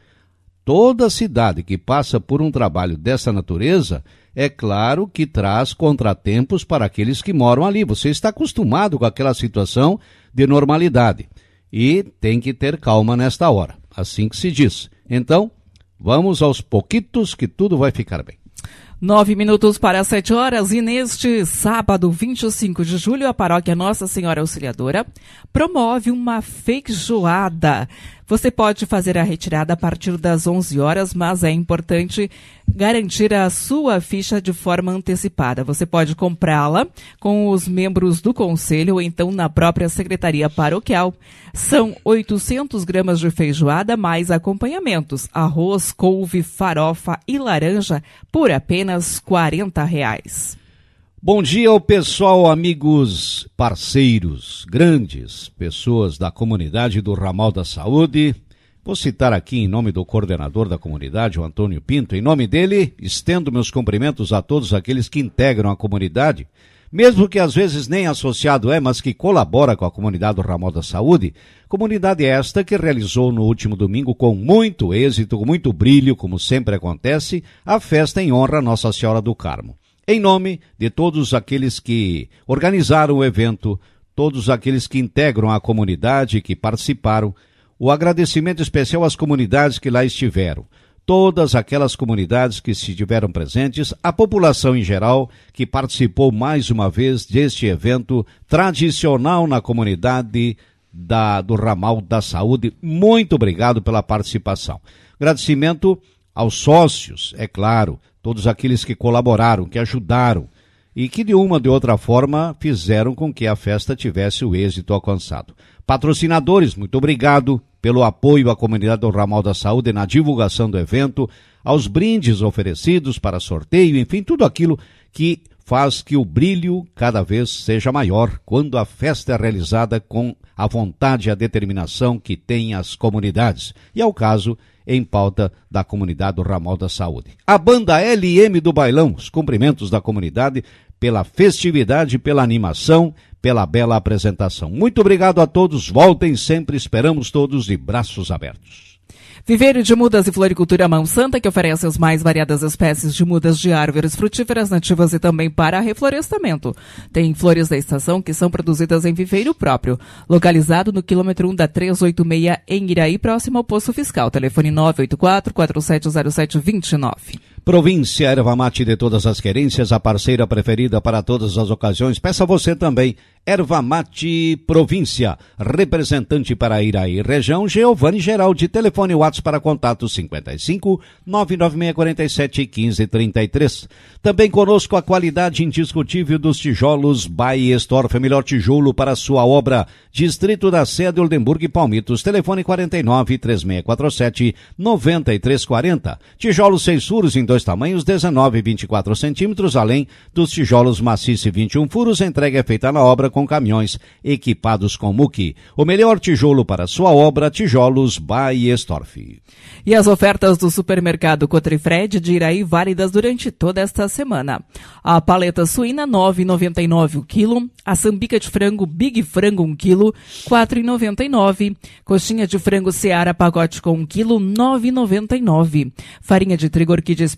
Toda cidade que passa por um trabalho dessa natureza, é claro que traz contratempos para aqueles que moram ali. Você está acostumado com aquela situação de normalidade e tem que ter calma nesta hora, assim que se diz. Então, vamos aos pouquitos que tudo vai ficar bem. Nove minutos para sete horas e neste sábado, vinte e cinco de julho, a paróquia Nossa Senhora Auxiliadora promove uma feijoada. Você pode fazer a retirada a partir das onze horas, mas é importante garantir a sua ficha de forma antecipada. Você pode comprá-la com os membros do conselho ou então na própria secretaria paroquial. São oitocentas gramas de feijoada mais acompanhamentos, arroz, couve, farofa e laranja por apenas quarenta reais. Bom dia ao pessoal, amigos, parceiros, grandes pessoas da comunidade do Ramal da Saúde. Vou citar aqui em nome do coordenador da comunidade, o Antônio Pinto. Em nome dele, estendo meus cumprimentos a todos aqueles que integram a comunidade, mesmo que às vezes nem associado é, mas que colabora com a comunidade do Ramal da Saúde. Comunidade esta que realizou no último domingo com muito êxito, com muito brilho, como sempre acontece, a festa em honra a Nossa Senhora do Carmo. Em nome de todos aqueles que organizaram o evento, todos aqueles que integram a comunidade e que participaram, o agradecimento especial às comunidades que lá estiveram, todas aquelas comunidades que estiveram presentes, a população em geral que participou mais uma vez deste evento tradicional na comunidade da, do Ramal da Saúde. Muito obrigado pela participação. Agradecimento aos sócios, é claro, todos aqueles que colaboraram, que ajudaram e que de uma ou de outra forma fizeram com que a festa tivesse o êxito alcançado. Patrocinadores, muito obrigado pelo apoio à comunidade do Ramal da Saúde na divulgação do evento, aos brindes oferecidos para sorteio, enfim, tudo aquilo que faz que o brilho cada vez seja maior quando a festa é realizada com a vontade e a determinação que tem as comunidades. E é o caso em pauta da comunidade do Ramal da Saúde. A banda L M do Bailão, os cumprimentos da comunidade pela festividade, pela animação, pela bela apresentação. Muito obrigado a todos, voltem sempre, esperamos todos de braços abertos. Viveiro de Mudas e Floricultura Mão Santa, que oferece as mais variadas espécies de mudas de árvores frutíferas nativas e também para reflorestamento. Tem flores da estação que são produzidas em viveiro próprio, localizado no quilômetro um da trezentos e oitenta e seis em Iraí, próximo ao Poço Fiscal. Telefone nove oito quatro, quatro sete zero sete, dois nove. Província Erva Mate de todas as querências, a parceira preferida para todas as ocasiões. Peça você também, Erva Mate Província, representante para Iraí, região Giovanni Geraldi, telefone WhatsApp para contato cinquenta e cinco, nove nove seis quatro sete, quinze trinta e três. Também conosco a qualidade indiscutível dos tijolos by Estorff, melhor tijolo para sua obra, Distrito da Sé de Oldenburg e Palmitos, telefone quarenta e nove, três seis quatro sete, nove três quatro zero. Tijolos seis furos em dois tamanhos, dezenove e vinte e quatro centímetros, além dos tijolos maciços e vinte e um furos, a entrega é feita na obra com caminhões equipados com muque. O melhor tijolo para sua obra, tijolos by Estorff. E as ofertas do supermercado Cotrifred de Iraí válidas durante toda esta semana. A paleta suína nove reais e noventa e nove centavos o quilo, a sambica de frango Big Frango um quilo, quatro reais e noventa e nove centavos, coxinha de frango Seara pacote com um quilo, nove reais e noventa e nove centavos, farinha de trigo Orquídea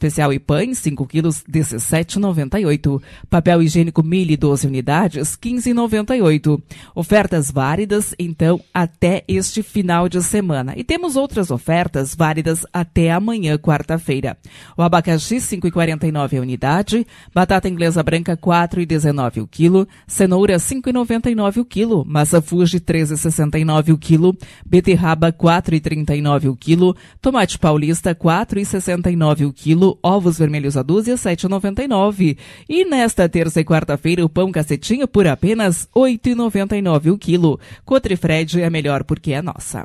especial e pães, cinco quilos, dezessete reais e noventa e oito centavos. Papel higiênico Mille, doze unidades, quinze reais e noventa e oito centavos. Ofertas válidas, então, até este final de semana. E temos outras ofertas válidas até amanhã, quarta-feira. O abacaxi, cinco reais e quarenta e nove centavos a unidade. Batata inglesa branca, quatro reais e dezenove centavos o quilo. Cenoura, cinco reais e noventa e nove centavos o quilo. Massa Fuji, três reais e sessenta e nove centavos o quilo. Beterraba, quatro reais e trinta e nove centavos o quilo. Tomate paulista, quatro reais e sessenta e nove centavos o quilo. Ovos vermelhos a dúzia, sete reais e noventa e nove centavos. E nesta terça e quarta-feira, o pão cacetinho por apenas oito reais e noventa e nove centavos o quilo. Cotrifred é melhor porque é nossa.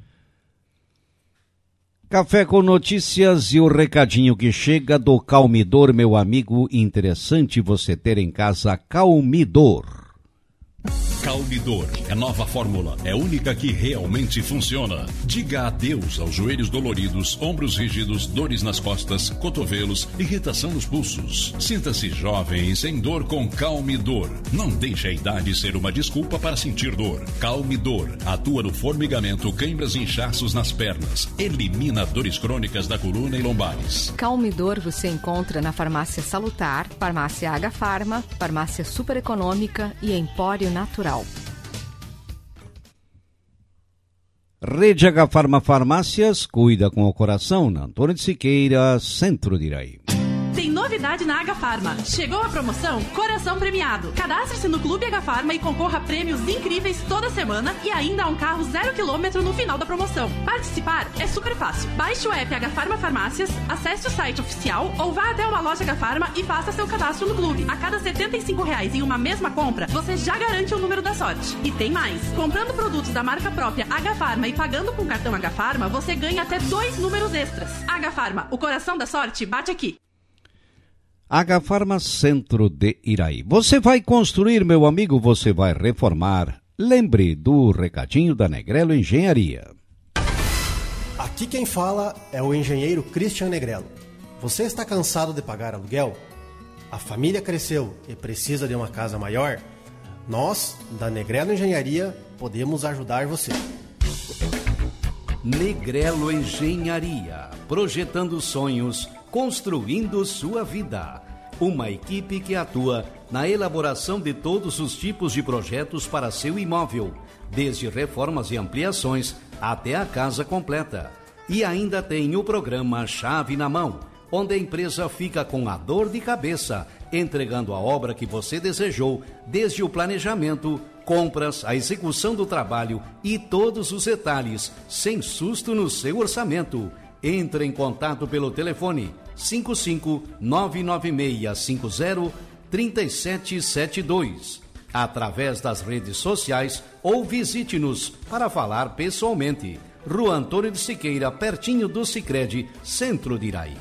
Café com notícias e o recadinho que chega do Calmidor, meu amigo. Interessante você ter em casa Calmidor. Calmidor é nova fórmula, é única que realmente funciona. Diga adeus aos joelhos doloridos, ombros rígidos, dores nas costas, cotovelos, irritação nos pulsos. Sinta-se jovem e sem dor com Calmidor. Não deixe a idade ser uma desculpa para sentir dor. Calmidor atua no formigamento, câimbras e inchaços nas pernas. Elimina dores crônicas da coluna e lombares. Calmidor você encontra na Farmácia Salutar, Farmácia H Farma, Farmácia Super Econômica e Empório Natural. Rede H Farma Farmácias, cuida com o coração, na Antônio de Siqueira, centro de Iraí. Tem novidade na H Farma. Chegou a promoção Coração Premiado. Cadastre-se no Clube H Farma e concorra a prêmios incríveis toda semana e ainda a um carro zero quilômetro no final da promoção. Participar é super fácil. Baixe o app H Farma Farmácias, acesse o site oficial ou vá até uma loja H Farma e faça seu cadastro no clube. A cada setenta e cinco reais em uma mesma compra, você já garante o número da sorte. E tem mais. Comprando produtos da marca própria H Farma e pagando com cartão H Farma, você ganha até dois números extras. H Farma, o coração da sorte bate aqui. H Farma Centro de Iraí. Você vai construir, meu amigo, você vai reformar. Lembre do recadinho da Negrello Engenharia. Aqui quem fala é o engenheiro Christian Negrello. Você está cansado de pagar aluguel? A família cresceu e precisa de uma casa maior? Nós, da Negrello Engenharia, podemos ajudar você. Negrello Engenharia, projetando sonhos, construindo sua vida. Uma equipe que atua na elaboração de todos os tipos de projetos para seu imóvel, desde reformas e ampliações até a casa completa. E ainda tem o programa Chave na Mão, onde a empresa fica com a dor de cabeça, entregando a obra que você desejou, desde o planejamento, compras, a execução do trabalho e todos os detalhes, sem susto no seu orçamento. Entre em contato pelo telefone cinco cinco nove nove seis cinco zero três sete sete dois, através das redes sociais ou visite-nos para falar pessoalmente. Rua Antônio de Siqueira, pertinho do Sicredi, centro de Iraí.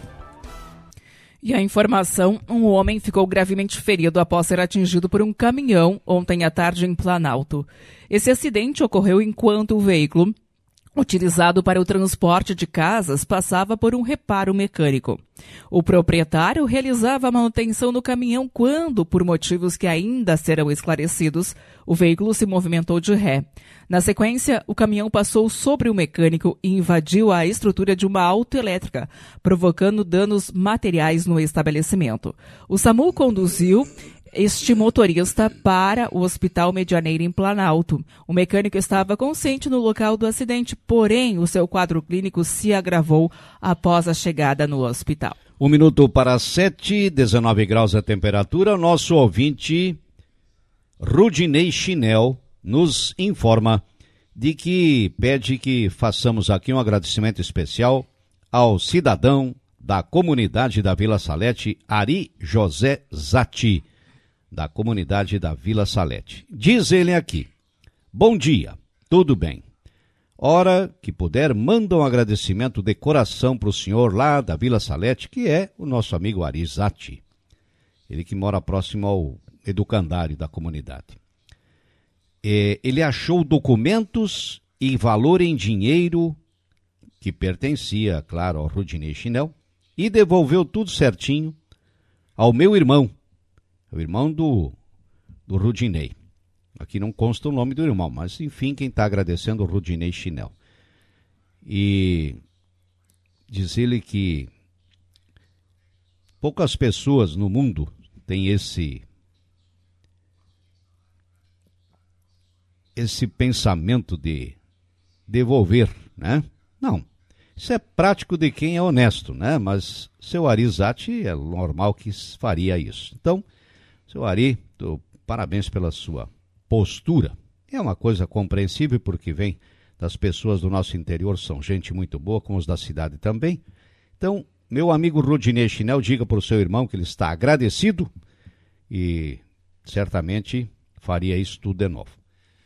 E a informação, um homem ficou gravemente ferido após ser atingido por um caminhão ontem à tarde em Planalto. Esse acidente ocorreu enquanto o veículo utilizado para o transporte de casas passava por um reparo mecânico. O proprietário realizava a manutenção no caminhão quando, por motivos que ainda serão esclarecidos, o veículo se movimentou de ré. Na sequência, o caminhão passou sobre o mecânico e invadiu a estrutura de uma autoelétrica, provocando danos materiais no estabelecimento. O SAMU conduziu este motorista para o Hospital Medianeira em Planalto. O mecânico estava consciente no local do acidente, porém o seu quadro clínico se agravou após a chegada no hospital. Um minuto para sete, dezenove graus a temperatura. Nosso ouvinte, Rudinei Chinel, nos informa de que pede que façamos aqui um agradecimento especial ao cidadão da comunidade da Vila Salete, Ari José Zati, da comunidade da Vila Salete. Diz ele aqui: bom dia, tudo bem? Hora que puder, manda um agradecimento de coração para o senhor lá da Vila Salete, que é o nosso amigo Ari Zati. Ele que mora próximo ao educandário da comunidade. É, ele achou documentos e valor em dinheiro que pertencia, claro, ao Rudinei Chinel, e devolveu tudo certinho ao meu irmão, o irmão do, do Rudinei. Aqui não consta o nome do irmão, mas enfim, quem está agradecendo é o Rudinei Chinel. E diz ele que poucas pessoas no mundo têm esse, esse pensamento de devolver, né? Não, isso é prático de quem é honesto, né? Mas seu Ari Zatti é normal que faria isso. Então, seu Ari, tô, parabéns pela sua postura. É uma coisa compreensível porque vem das pessoas do nosso interior, são gente muito boa, como os da cidade também. Então, meu amigo Rodinei Chinel, diga para o seu irmão que ele está agradecido e certamente faria isso tudo de novo.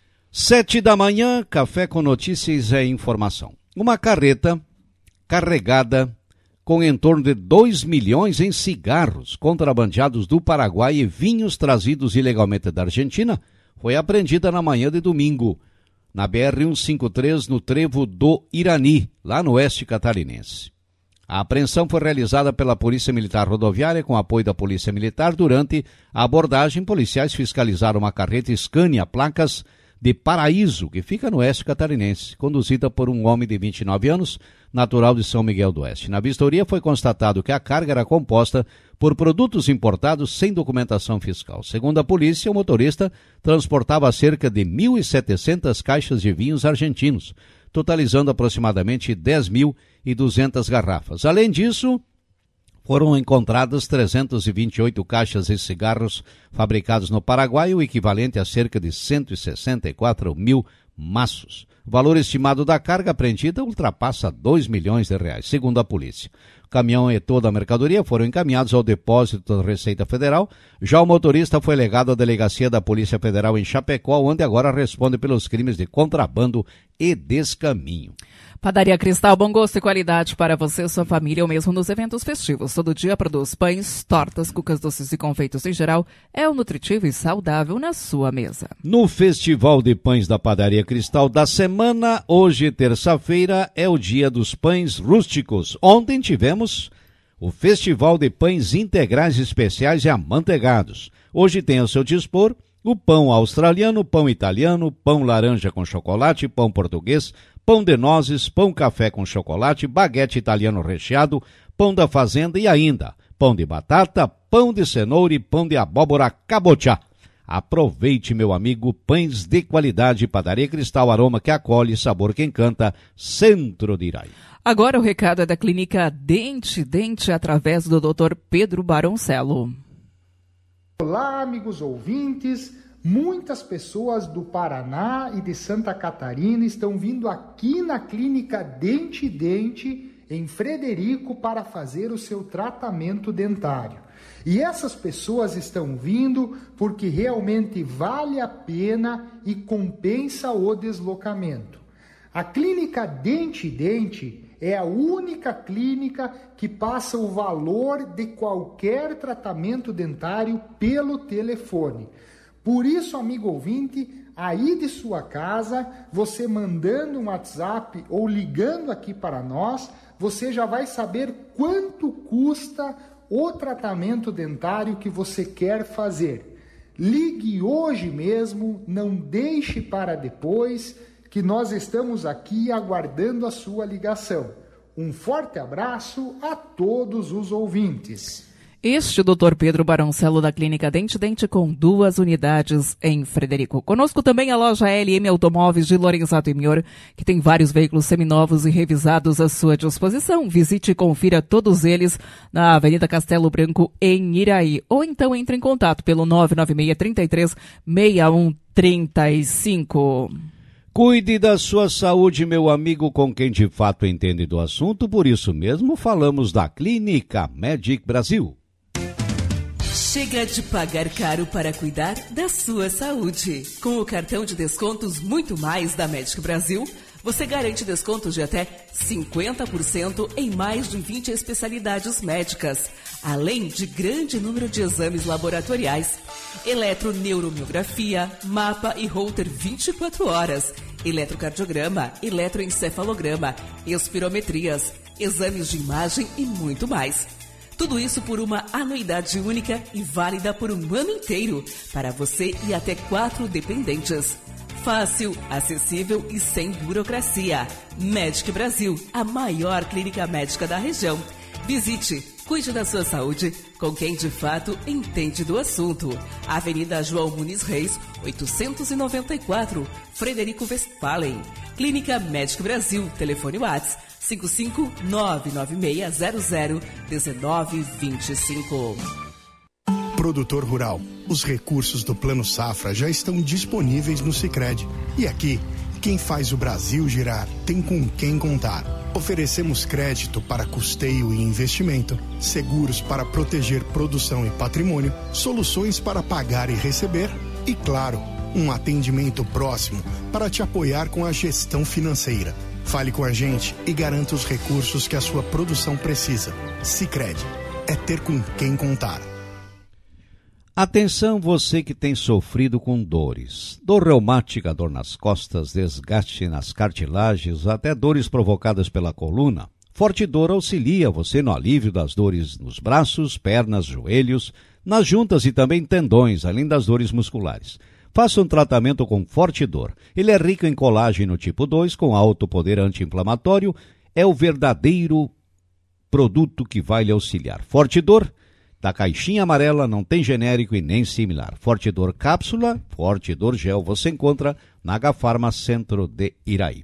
Sete da manhã, café com notícias e informação. Uma carreta carregada com em torno de dois milhões em cigarros contrabandeados do Paraguai e vinhos trazidos ilegalmente da Argentina foi apreendida na manhã de domingo, na B R cento e cinquenta e três, no trevo do Irani, lá no oeste catarinense. A apreensão foi realizada pela Polícia Militar Rodoviária com apoio da Polícia Militar. Durante a abordagem, policiais fiscalizaram uma carreta Scania, placas de Paraíso, que fica no oeste catarinense, conduzida por um homem de vinte e nove anos, natural de São Miguel do Oeste. Na vistoria foi constatado que a carga era composta por produtos importados sem documentação fiscal. Segundo a polícia, o motorista transportava cerca de mil e setecentas caixas de vinhos argentinos, totalizando aproximadamente dez mil e duzentas garrafas. Além disso, foram encontradas trezentas e vinte e oito caixas de cigarros fabricados no Paraguai, o equivalente a cerca de cento e sessenta e quatro mil maços. O valor estimado da carga apreendida ultrapassa dois milhões de reais, segundo a polícia. O caminhão e toda a mercadoria foram encaminhados ao depósito da Receita Federal. Já o motorista foi legado à delegacia da Polícia Federal em Chapecó, onde agora responde pelos crimes de contrabando e descaminho. Padaria Cristal, bom gosto e qualidade para você e sua família, ou mesmo nos eventos festivos. Todo dia produz pães, tortas, cucas doces e confeitos em geral. É o nutritivo e saudável na sua mesa. No Festival de Pães da Padaria Cristal da semana, hoje, terça-feira, é o dia dos pães rústicos. Ontem tivemos o Festival de Pães Integrais Especiais e Amanteigados. Hoje tem ao seu dispor o pão australiano, pão italiano, pão laranja com chocolate, pão português, pão de nozes, pão café com chocolate, baguete italiano recheado, pão da fazenda e ainda pão de batata, pão de cenoura e pão de abóbora cabotiá. Aproveite, meu amigo, pães de qualidade, Padaria Cristal, aroma que acolhe, sabor que encanta, Centro de Iraí. Agora o recado é da Clínica Dente Dente, através do doutor Pedro Baroncelo. Olá, amigos ouvintes. Muitas pessoas do Paraná e de Santa Catarina estão vindo aqui na Clínica Dente Dente, em Frederico, para fazer o seu tratamento dentário. E essas pessoas estão vindo porque realmente vale a pena e compensa o deslocamento. A Clínica Dente Dente é a única clínica que passa o valor de qualquer tratamento dentário pelo telefone. Por isso, amigo ouvinte, aí de sua casa, você mandando um WhatsApp ou ligando aqui para nós, você já vai saber quanto custa o tratamento dentário que você quer fazer. Ligue hoje mesmo, não deixe para depois, que nós estamos aqui aguardando a sua ligação. Um forte abraço a todos os ouvintes. Este doutor Pedro Baroncelo da Clínica Dente Dente com duas unidades em Frederico. Conosco também a loja L M Automóveis de Lorenzato e Mior, que tem vários veículos seminovos e revisados à sua disposição. Visite e confira todos eles na Avenida Castelo Branco, em Iraí. Ou então entre em contato pelo nove nove seis, três três, seis um três cinco. Cuide da sua saúde, meu amigo, com quem de fato entende do assunto. Por isso mesmo falamos da Clínica Medic Brasil. Chega de pagar caro para cuidar da sua saúde. Com o cartão de descontos Muito Mais da Medic Brasil, você garante descontos de até cinquenta por cento em mais de vinte especialidades médicas, além de grande número de exames laboratoriais, eletroneuromiografia, mapa e holter vinte e quatro horas, eletrocardiograma, eletroencefalograma, espirometrias, exames de imagem e muito mais. Tudo isso por uma anuidade única e válida por um ano inteiro, para você e até quatro dependentes. Fácil, acessível e sem burocracia. Medic Brasil, a maior clínica médica da região. Visite Cuide da sua saúde com quem de fato entende do assunto. Avenida João Muniz Reis, oitocentos e noventa e quatro, Frederico Westphalen. Clínica Médico Brasil, telefone WhatsApp cinco cinco nove nove seis zero zero um nove dois cinco. Produtor rural, os recursos do Plano Safra já estão disponíveis no Sicredi. E aqui, quem faz o Brasil girar tem com quem contar. Oferecemos crédito para custeio e investimento, seguros para proteger produção e patrimônio, soluções para pagar e receber e, claro, um atendimento próximo para te apoiar com a gestão financeira. Fale com a gente e garanta os recursos que a sua produção precisa. Sicredi, é ter com quem contar. Atenção você que tem sofrido com dores, dor reumática, dor nas costas, desgaste nas cartilagens, até dores provocadas pela coluna. Forte Dor auxilia você no alívio das dores nos braços, pernas, joelhos, nas juntas e também tendões, além das dores musculares. Faça um tratamento com Forte Dor. Ele é rico em colágeno tipo dois, com alto poder anti-inflamatório. É o verdadeiro produto que vai lhe auxiliar. Forte Dor, da caixinha amarela, não tem genérico e nem similar. Forte Dor cápsula, Forte Dor gel, você encontra na Agafarma Centro de Iraí.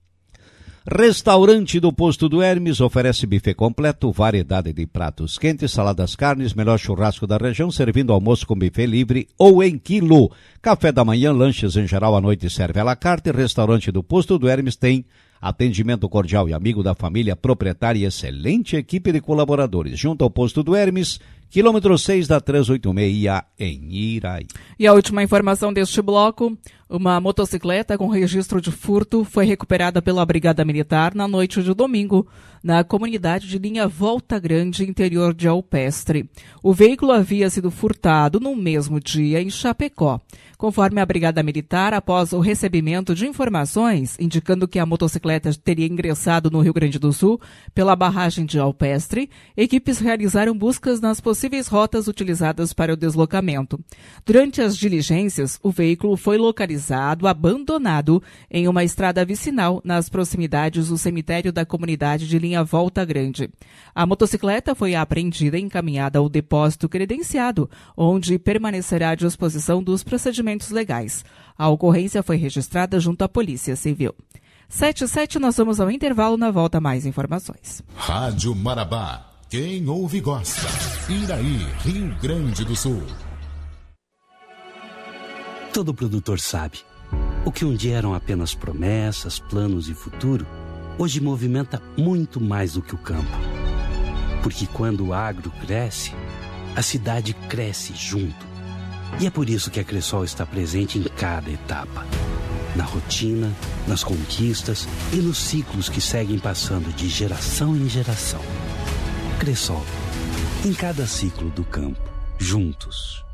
Restaurante do Posto do Hermes oferece buffet completo, variedade de pratos quentes, saladas, carnes, melhor churrasco da região, servindo almoço com buffet livre ou em quilo. Café da manhã, lanches em geral, à noite serve à la carte. Restaurante do Posto do Hermes tem atendimento cordial e amigo da família proprietária e excelente equipe de colaboradores. Junto ao Posto do Hermes, quilômetro seis da trezentos e oitenta e seis, em Iraí. E a última informação deste bloco: uma motocicleta com registro de furto foi recuperada pela Brigada Militar na noite de domingo, na comunidade de Linha Volta Grande, interior de Alpestre. O veículo havia sido furtado no mesmo dia em Chapecó. Conforme a Brigada Militar, após o recebimento de informações indicando que a motocicleta teria ingressado no Rio Grande do Sul pela barragem de Alpestre, equipes realizaram buscas nas possíveis rotas utilizadas para o deslocamento. Durante as diligências, o veículo foi localizado abandonado em uma estrada vicinal nas proximidades do cemitério da comunidade de Linha Volta Grande. A motocicleta foi apreendida e encaminhada ao depósito credenciado, onde permanecerá à disposição dos procedimentos legais. A ocorrência foi registrada junto à Polícia Civil. sete e sete, nós vamos ao intervalo, na volta mais informações. Rádio Marabá, quem ouve gosta. Iraí, Rio Grande do Sul. Todo produtor sabe, o que um dia eram apenas promessas, planos e futuro, hoje movimenta muito mais do que o campo. Porque quando o agro cresce, a cidade cresce junto. E é por isso que a Cressol está presente em cada etapa. Na rotina, nas conquistas e nos ciclos que seguem passando de geração em geração. Cressol, em cada ciclo do campo, juntos.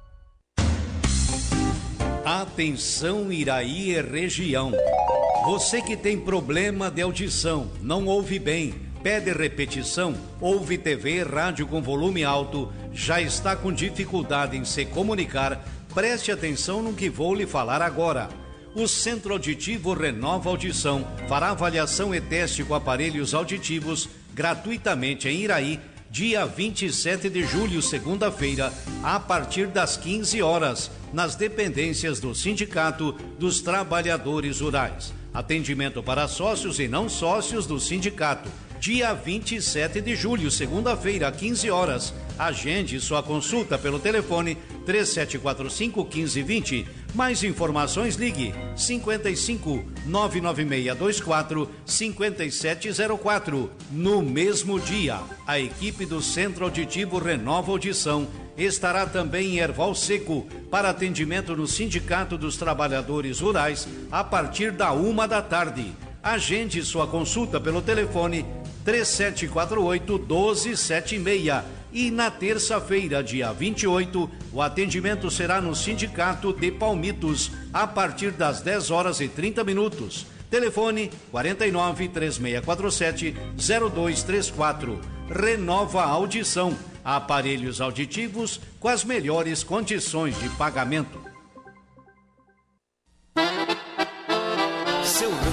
Atenção Iraí e região. Você que tem problema de audição, não ouve bem, pede repetição, ouve T V e rádio com volume alto, já está com dificuldade em se comunicar, preste atenção no que vou lhe falar agora. O Centro Auditivo Renova Audição fará avaliação e teste com aparelhos auditivos gratuitamente em Iraí, dia vinte e sete de julho, segunda-feira, a partir das quinze horas, nas dependências do Sindicato dos Trabalhadores Rurais. Atendimento para sócios e não sócios do sindicato. Dia vinte e sete de julho, segunda-feira, às quinze horas. Agende sua consulta pelo telefone três sete quatro cinco, um cinco dois zero. Mais informações, ligue cinquenta e cinco, nove nove seis dois quatro, cinco sete zero quatro. No mesmo dia, a equipe do Centro Auditivo Renova Audição estará também em Erval Seco para atendimento no Sindicato dos Trabalhadores Rurais a partir da uma da tarde. Agende sua consulta pelo telefone três sete quatro oito, um dois sete seis. E na terça-feira, dia vinte e oito, o atendimento será no Sindicato de Palmitos, a partir das dez horas e trinta minutos. Telefone quarenta e nove, três seis quatro sete, zero dois três quatro. Renova a Audição. Aparelhos auditivos com as melhores condições de pagamento. Seu rancho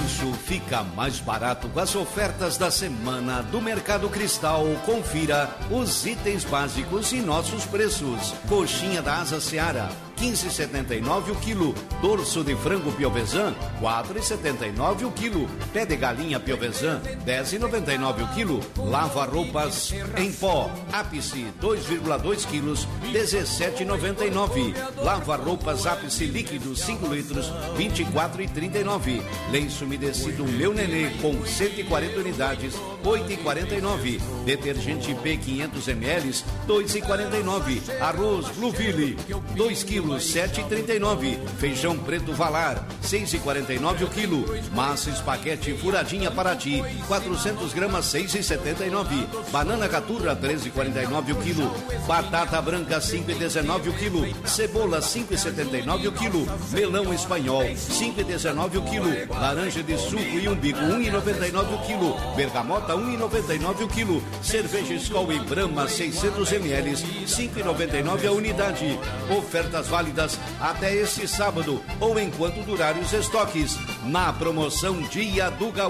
fica mais barato com as ofertas da semana do Mercado Cristal. Confira os itens básicos e nossos preços. Coxinha da Asa Seara, quinze e setenta e nove o quilo. Dorso de frango Piovesan, quatro e setenta e nove o quilo. Pé de galinha Piovesan, dez e noventa e nove o quilo. Lava roupas em pó, ápice, dois vírgula dois quilos, dezessete e noventa e nove. Lava roupas ápice líquido, cinco litros, vinte e quatro e trinta e nove. Lenço umedecido Meu Nenê com cento e quarenta unidades, oito e quarenta e nove. Detergente P quinhentos mililitros, dois e quarenta e nove. Arroz Blueville, dois quilos, sete e trinta e nove. Feijão preto Valar, seis e quarenta e nove o quilo. Massa espaguete furadinha Paraty, quatrocentos gramas, seis e setenta e nove. Banana Caturra, treze e quarenta e nove o quilo. Batata branca, cinco e dezenove o quilo. Cebola, cinco e setenta e nove o quilo. Melão espanhol, cinco e dezenove o quilo. Laranja de suco e umbigo, um e noventa e nove o quilo. Bergamota, um e noventa e nove o quilo. Cerveja Skol e Brahma, seiscentos mililitros, cinco e noventa e nove a unidade. Ofertas válidas até este sábado ou enquanto durarem os estoques. Na promoção Dia do Gaúcho.